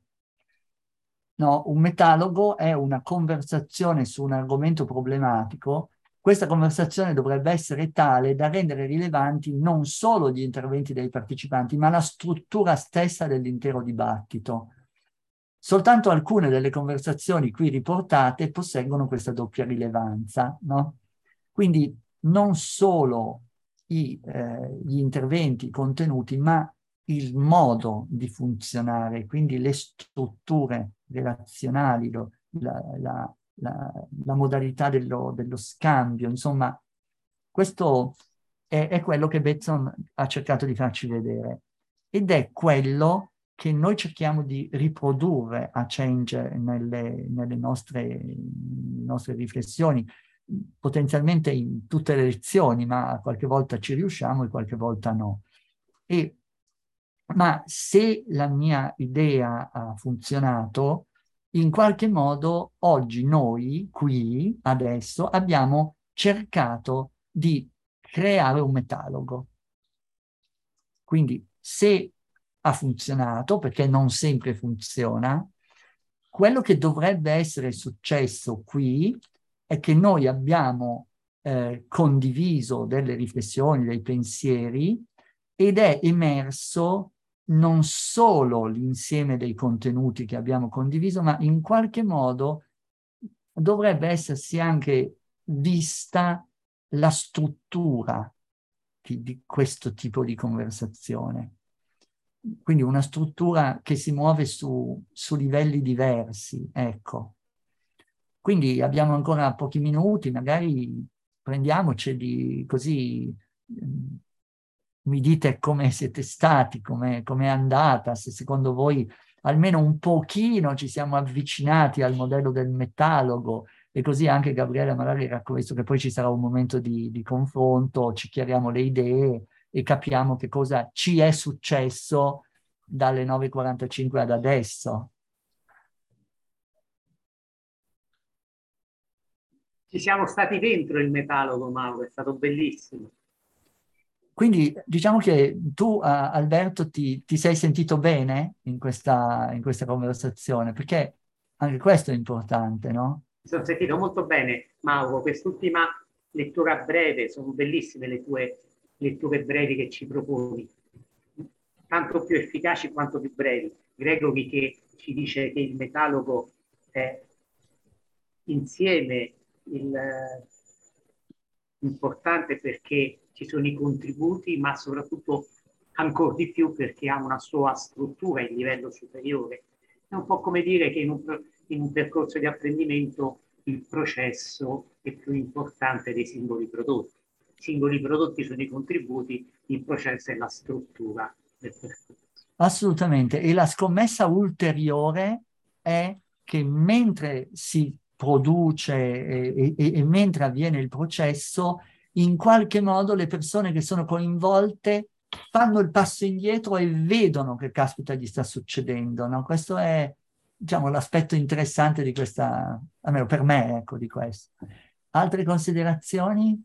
Speaker 1: No, un metalogo è una conversazione su un argomento problematico. Questa conversazione dovrebbe essere tale da rendere rilevanti non solo gli interventi dei partecipanti, ma la struttura stessa dell'intero dibattito. Soltanto alcune delle conversazioni qui riportate posseggono questa doppia rilevanza, no? Quindi non solo i, eh, gli interventi, i contenuti, ma il modo di funzionare, quindi le strutture relazionali, lo, la, la, la, la modalità dello, dello scambio, insomma, questo è, è quello che Bateson ha cercato di farci vedere ed è quello che noi cerchiamo di riprodurre a Change nelle, nelle nostre, nostre riflessioni, potenzialmente in tutte le lezioni, ma qualche volta ci riusciamo e qualche volta no. E, ma se la mia idea ha funzionato, in qualche modo oggi noi qui, adesso, abbiamo cercato di creare un metalogo. Quindi se ha funzionato, perché non sempre funziona, quello che dovrebbe essere successo qui è che noi abbiamo eh, condiviso delle riflessioni, dei pensieri ed è emerso non solo l'insieme dei contenuti che abbiamo condiviso, ma in qualche modo dovrebbe essersi anche vista la struttura di, di questo tipo di conversazione. Quindi una struttura che si muove su, su livelli diversi, ecco. Quindi abbiamo ancora pochi minuti, magari prendiamoceli così, mh, mi dite come siete stati, come è andata, se secondo voi almeno un pochino ci siamo avvicinati al modello del metalogo, e così anche Gabriele magari, visto che poi ci sarà un momento di, di confronto, ci chiariamo le idee e capiamo che cosa ci è successo dalle nove e quarantacinque ad adesso.
Speaker 3: Ci siamo stati dentro il metalogo, Mauro, è stato bellissimo.
Speaker 1: Quindi diciamo che tu, uh, Alberto, ti, ti sei sentito bene in questa, in questa conversazione, perché anche questo è importante, no?
Speaker 3: Mi sono sentito molto bene, Mauro. Quest'ultima lettura breve, sono bellissime le tue letture brevi che ci proponi, tanto più efficaci quanto più brevi. Gregory che ci dice che il metalogo è insieme il, eh, importante perché ci sono i contributi, ma soprattutto ancora di più perché ha una sua struttura in livello superiore. È un po' come dire che in un, in un percorso di apprendimento il processo è più importante dei singoli prodotti. I singoli prodotti sono i contributi, il processo è la struttura del percorso.
Speaker 1: Assolutamente. E la scommessa ulteriore è che mentre si produce e, e, e mentre avviene il processo, in qualche modo le persone che sono coinvolte fanno il passo indietro e vedono che caspita gli sta succedendo, no? Questo è, diciamo, l'aspetto interessante di questa, almeno per me, ecco, di questo. Altre considerazioni?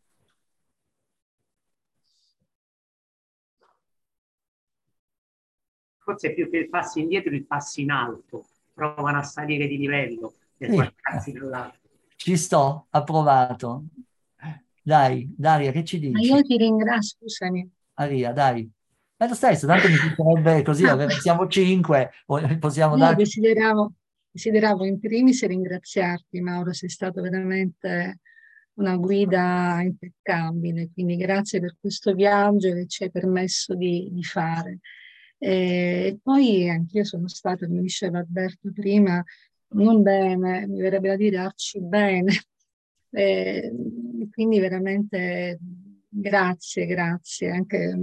Speaker 3: Forse più che il passo indietro, il passo in alto. Provano a salire di livello per
Speaker 1: Sì.
Speaker 3: guardarsi dall'alto.
Speaker 1: Ci sto, approvato. Dai, Daria, che ci
Speaker 5: Ma
Speaker 1: dici?
Speaker 5: io ti ringrazio, scusami.
Speaker 1: Aria, dai. È lo stesso, tanto mi piacerebbe così,
Speaker 5: No,
Speaker 1: avere- siamo cinque, o- possiamo
Speaker 5: io
Speaker 1: darci...
Speaker 5: desideravo, desideravo in primis ringraziarti, Mauro, sei stato veramente una guida impeccabile, quindi grazie per questo viaggio che ci hai permesso di, di fare. E poi anch'io sono stata, come diceva Alberto prima, non bene, mi verrebbe da dire arci bene. E quindi veramente grazie, grazie, anche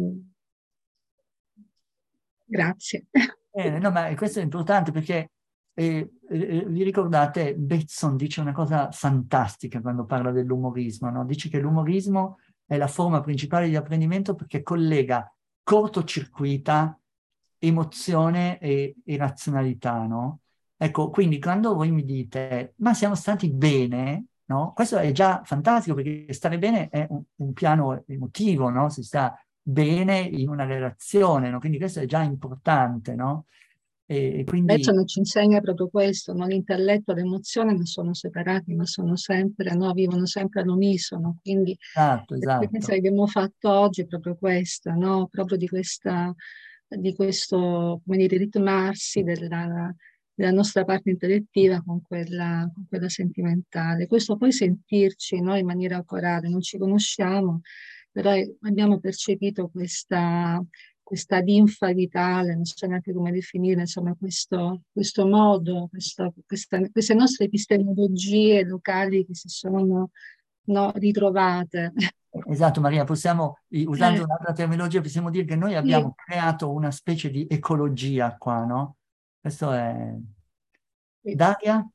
Speaker 5: grazie.
Speaker 1: Bene, no, ma questo è importante perché, eh, eh, vi ricordate, Bateson dice una cosa fantastica quando parla dell'umorismo, no? Dice che l'umorismo è la forma principale di apprendimento perché collega cortocircuita emozione e, e razionalità, no? Ecco, quindi quando voi mi dite, ma siamo stati bene, no? Questo è già fantastico perché stare bene è un, un piano emotivo, no? Si sta bene in una relazione, no? Quindi questo è già importante, no? E, e quindi,
Speaker 5: Betzon ci insegna proprio questo, no? L'intelletto e l'emozione non sono separati, ma sono sempre, no? Vivono sempre all'unisono. Quindi
Speaker 1: esatto,
Speaker 5: l'esperienza
Speaker 1: esatto.
Speaker 5: che abbiamo fatto oggi è proprio questa, no? Proprio di questa, di questo, come dire, ritmarsi della, della nostra parte intellettiva con quella, con quella sentimentale. Questo poi sentirci, no? In maniera corale, non ci conosciamo, però abbiamo percepito questa questa linfa vitale, non so neanche come definire, insomma, questo, questo modo, questo, questa, queste nostre epistemologie locali che si sono, no, ritrovate.
Speaker 1: Esatto, Maria, possiamo, eh, usando
Speaker 5: Eh,
Speaker 1: un'altra terminologia, possiamo dire che noi
Speaker 5: sì,
Speaker 1: abbiamo creato una specie di ecologia qua, no? Questo è...
Speaker 5: sì.
Speaker 1: Daria?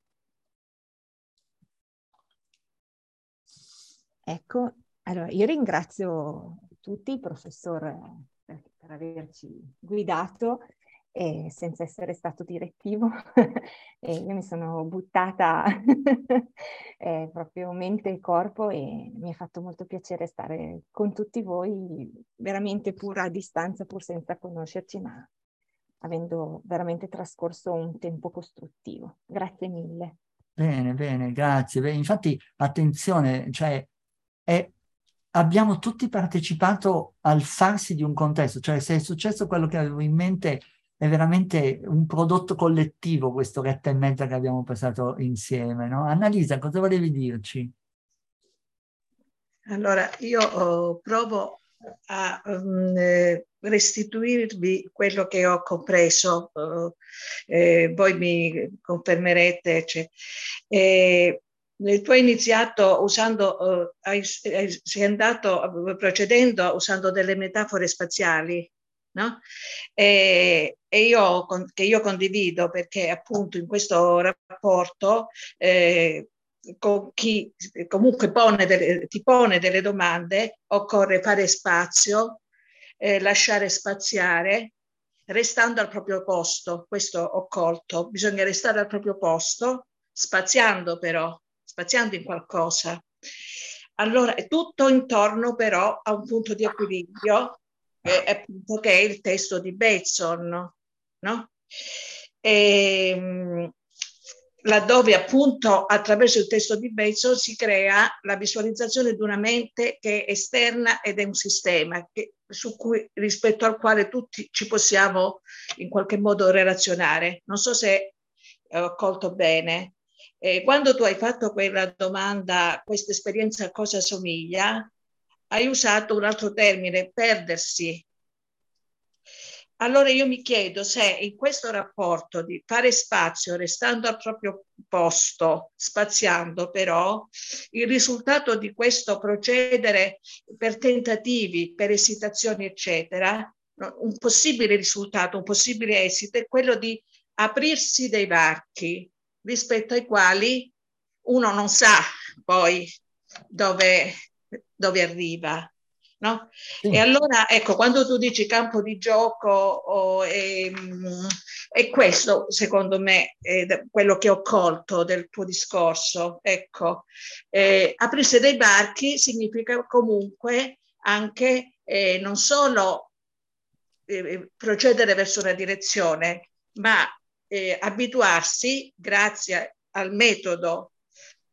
Speaker 4: Ecco, allora io ringrazio tutti, il professor, per, per averci guidato e senza essere stato direttivo. E io mi sono buttata eh, proprio mente e corpo e mi ha fatto molto piacere stare con tutti voi, veramente pur a distanza, pur senza conoscerci, ma avendo veramente trascorso un tempo costruttivo. Grazie mille.
Speaker 1: Bene, bene, grazie. Beh, infatti, attenzione, cioè, è- abbiamo tutti partecipato al farsi di un contesto, cioè se è successo quello che avevo in mente, è veramente un prodotto collettivo questo retta e mezza che abbiamo passato insieme, no? Annalisa, cosa volevi dirci?
Speaker 7: Allora, io oh, provo a um, eh, restituirvi quello che ho compreso, uh, eh, voi mi confermerete. Cioè, eh, tu hai iniziato usando, uh, hai, hai, sei andato procedendo usando delle metafore spaziali, no? E, e io, che io condivido perché appunto in questo rapporto eh, con chi comunque pone delle, ti pone delle domande, occorre fare spazio, eh, lasciare spaziare, restando al proprio posto. Questo ho colto, bisogna restare al proprio posto, spaziando però, spaziando in qualcosa. Allora è tutto intorno però a un punto di equilibrio, eh, appunto, che è il testo di Bateson, no? E, laddove appunto attraverso il testo di Bateson si crea la visualizzazione di una mente che è esterna ed è un sistema che, su cui, rispetto al quale tutti ci possiamo in qualche modo relazionare. Non so se ho colto bene. Eh, quando tu hai fatto quella domanda, questa esperienza a cosa somiglia, hai usato un altro termine, perdersi. Allora io mi chiedo se in questo rapporto di fare spazio, restando al proprio posto, spaziando però, il risultato di questo procedere per tentativi, per esitazioni, eccetera, un possibile risultato, un possibile esito è quello di aprirsi dei varchi rispetto ai quali uno non sa poi dove, dove arriva. No?
Speaker 1: Sì.
Speaker 7: E allora, ecco, quando tu dici campo di gioco, oh, è, è questo, secondo me, è quello che ho colto del tuo discorso. Ecco, eh, aprirsi dei varchi significa comunque anche eh, non solo eh, procedere verso una direzione, ma eh, abituarsi, grazie al metodo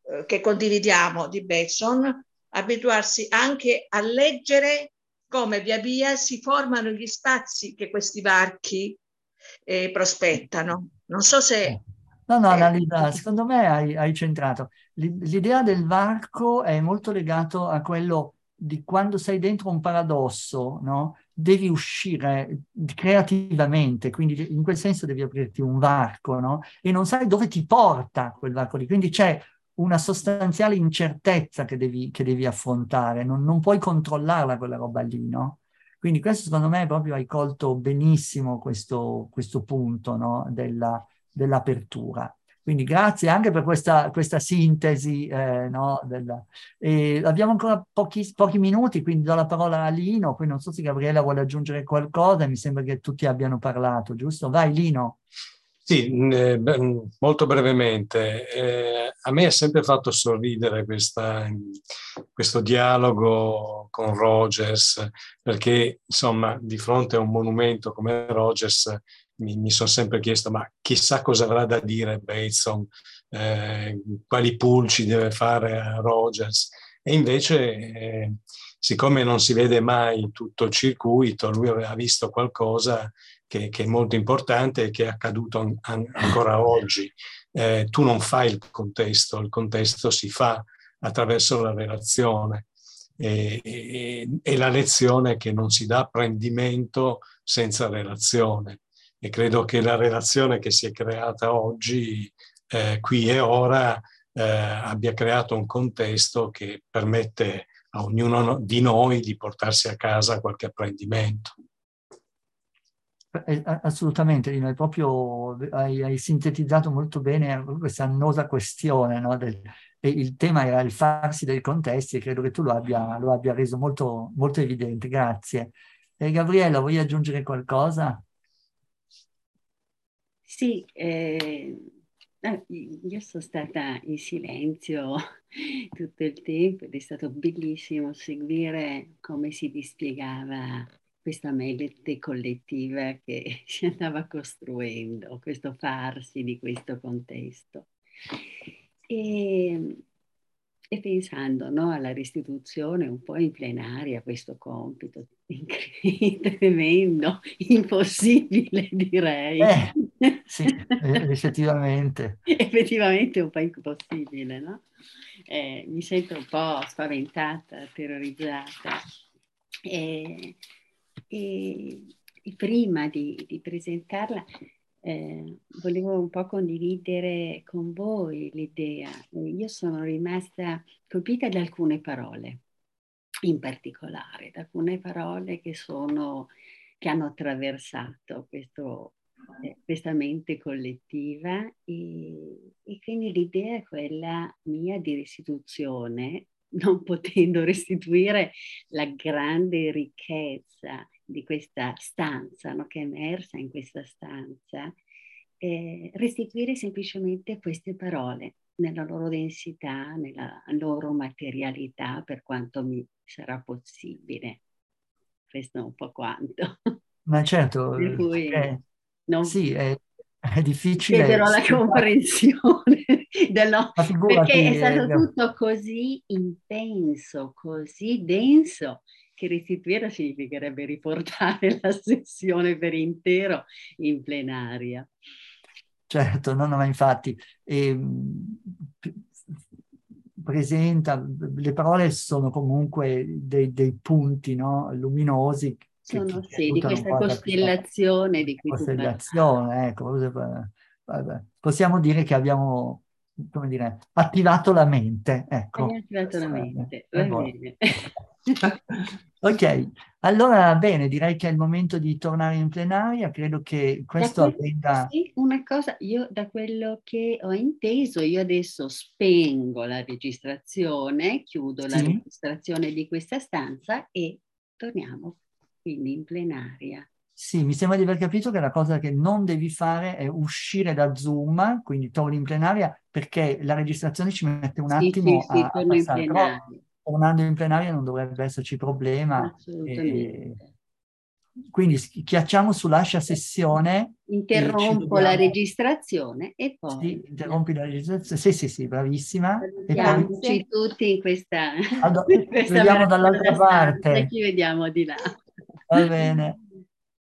Speaker 7: eh, che condividiamo di Bateson, abituarsi anche a leggere come via via si formano gli spazi che questi varchi eh, prospettano. Non so se...
Speaker 1: No, no,
Speaker 7: eh,
Speaker 1: Annalisa, secondo me hai, hai centrato. L'i- L'idea del varco è molto legato a quello di quando sei dentro un paradosso, no? Devi uscire creativamente, quindi in quel senso devi aprirti un varco, no? E non sai dove ti porta quel varco lì, quindi c'è una sostanziale incertezza che devi, che devi affrontare, non, non puoi controllarla quella roba lì, no? Quindi questo secondo me proprio hai colto benissimo questo, questo punto, no? Della dell'apertura. Quindi grazie anche per questa, questa sintesi. Eh, no, della... e abbiamo ancora pochi, pochi minuti, quindi do la parola a Lino, poi non so se Gabriella vuole aggiungere qualcosa, mi sembra che tutti abbiano parlato, giusto? Vai Lino.
Speaker 6: Sì, eh, beh, molto brevemente. Eh, a me ha sempre fatto sorridere questa, questo dialogo con Rogers, perché insomma di fronte a un monumento come Rogers mi, mi sono sempre chiesto, ma chissà cosa avrà da dire Bateson, eh, quali pulci deve fare a Rogers. E invece, eh, siccome non si vede mai tutto il circuito, lui aveva visto qualcosa che, che è molto importante e che è accaduto an, an, ancora oggi. Eh, tu non fai il contesto, il contesto si fa attraverso la relazione. E, e, e la lezione che non si dà apprendimento senza relazione. E credo che la relazione che si è creata oggi, eh, qui e ora, eh, abbia creato un contesto che permette a ognuno di noi di portarsi a casa qualche apprendimento.
Speaker 1: Assolutamente, Lino, hai proprio hai, hai sintetizzato molto bene questa annosa questione, no? Del, e il tema era il farsi dei contesti e credo che tu lo abbia, lo abbia reso molto, molto evidente, grazie. E Gabriella, vuoi aggiungere qualcosa?
Speaker 2: Sì, eh, io sono stata in silenzio tutto il tempo ed è stato bellissimo seguire come si dispiegava questa mente collettiva che si andava costruendo, questo farsi di questo contesto. E, e pensando, no, alla restituzione un po' in plenaria, questo compito tremendo, impossibile direi.
Speaker 1: Eh, sì, effettivamente.
Speaker 2: Effettivamente un po' impossibile, no? Eh, mi sento un po' spaventata, terrorizzata. E, e, e prima di, di presentarla eh, volevo un po' condividere con voi l'idea. Io sono rimasta colpita da alcune parole, in particolare, da alcune parole che sono, che hanno attraversato questo, eh, questa mente collettiva e, e quindi l'idea è quella mia di restituzione, non potendo restituire la grande ricchezza di questa stanza, no, che è emersa in questa stanza, eh, restituire semplicemente queste parole nella loro densità, nella loro materialità, per quanto mi sarà possibile. Questo è un po' quanto.
Speaker 1: Ma certo,
Speaker 2: Per cui
Speaker 1: perché
Speaker 2: non
Speaker 1: sì, è, è difficile
Speaker 2: chiederò la
Speaker 1: spiegare,
Speaker 2: comprensione dello,
Speaker 1: ma
Speaker 2: perché è
Speaker 1: figurati,
Speaker 2: stato
Speaker 1: eh,
Speaker 2: tutto così intenso, così denso, che restituire significherebbe riportare la sessione per intero in plenaria.
Speaker 1: certo, no, no, ma infatti eh, presenta, le parole sono comunque dei, dei punti, no, luminosi che
Speaker 2: Sono
Speaker 1: ti
Speaker 2: sì, di
Speaker 1: aiutano un
Speaker 2: questa
Speaker 1: po' a capire
Speaker 2: costellazione di
Speaker 1: la
Speaker 2: cui tu parlavi.
Speaker 1: costellazione, ecco, vabbè. Possiamo dire che abbiamo, come dire, attivato la mente, ecco.
Speaker 2: Abbiamo attivato la mente,
Speaker 1: È
Speaker 2: va
Speaker 1: buono.
Speaker 2: bene.
Speaker 1: Ok, allora bene, direi che è il momento di tornare in plenaria, credo che
Speaker 2: Da
Speaker 1: questo
Speaker 2: quel,
Speaker 1: avvenga...
Speaker 2: sì, una cosa, io da quello che ho inteso, io adesso spengo la registrazione, chiudo la
Speaker 1: Sì?
Speaker 2: registrazione di questa stanza e torniamo quindi in plenaria.
Speaker 1: Sì, mi sembra di aver capito che la cosa che non devi fare è uscire da Zoom, quindi torni in plenaria, perché la registrazione ci mette un
Speaker 2: Sì, sì,
Speaker 1: attimo a,
Speaker 2: sì,
Speaker 1: a
Speaker 2: torno in
Speaker 1: passare, però
Speaker 2: plenaria,
Speaker 1: tornando in plenaria non dovrebbe esserci problema. E,
Speaker 2: assolutamente.
Speaker 1: quindi schiacciamo su lascia sessione.
Speaker 2: Interrompo la registrazione e poi...
Speaker 1: Sì, interrompi la registrazione. Sì, sì, sì, bravissima.
Speaker 2: Salutiamoci tutti in questa...
Speaker 1: Allora,
Speaker 2: in questa
Speaker 1: vediamo dall'altra parte.
Speaker 2: E ci vediamo di là.
Speaker 1: Va bene.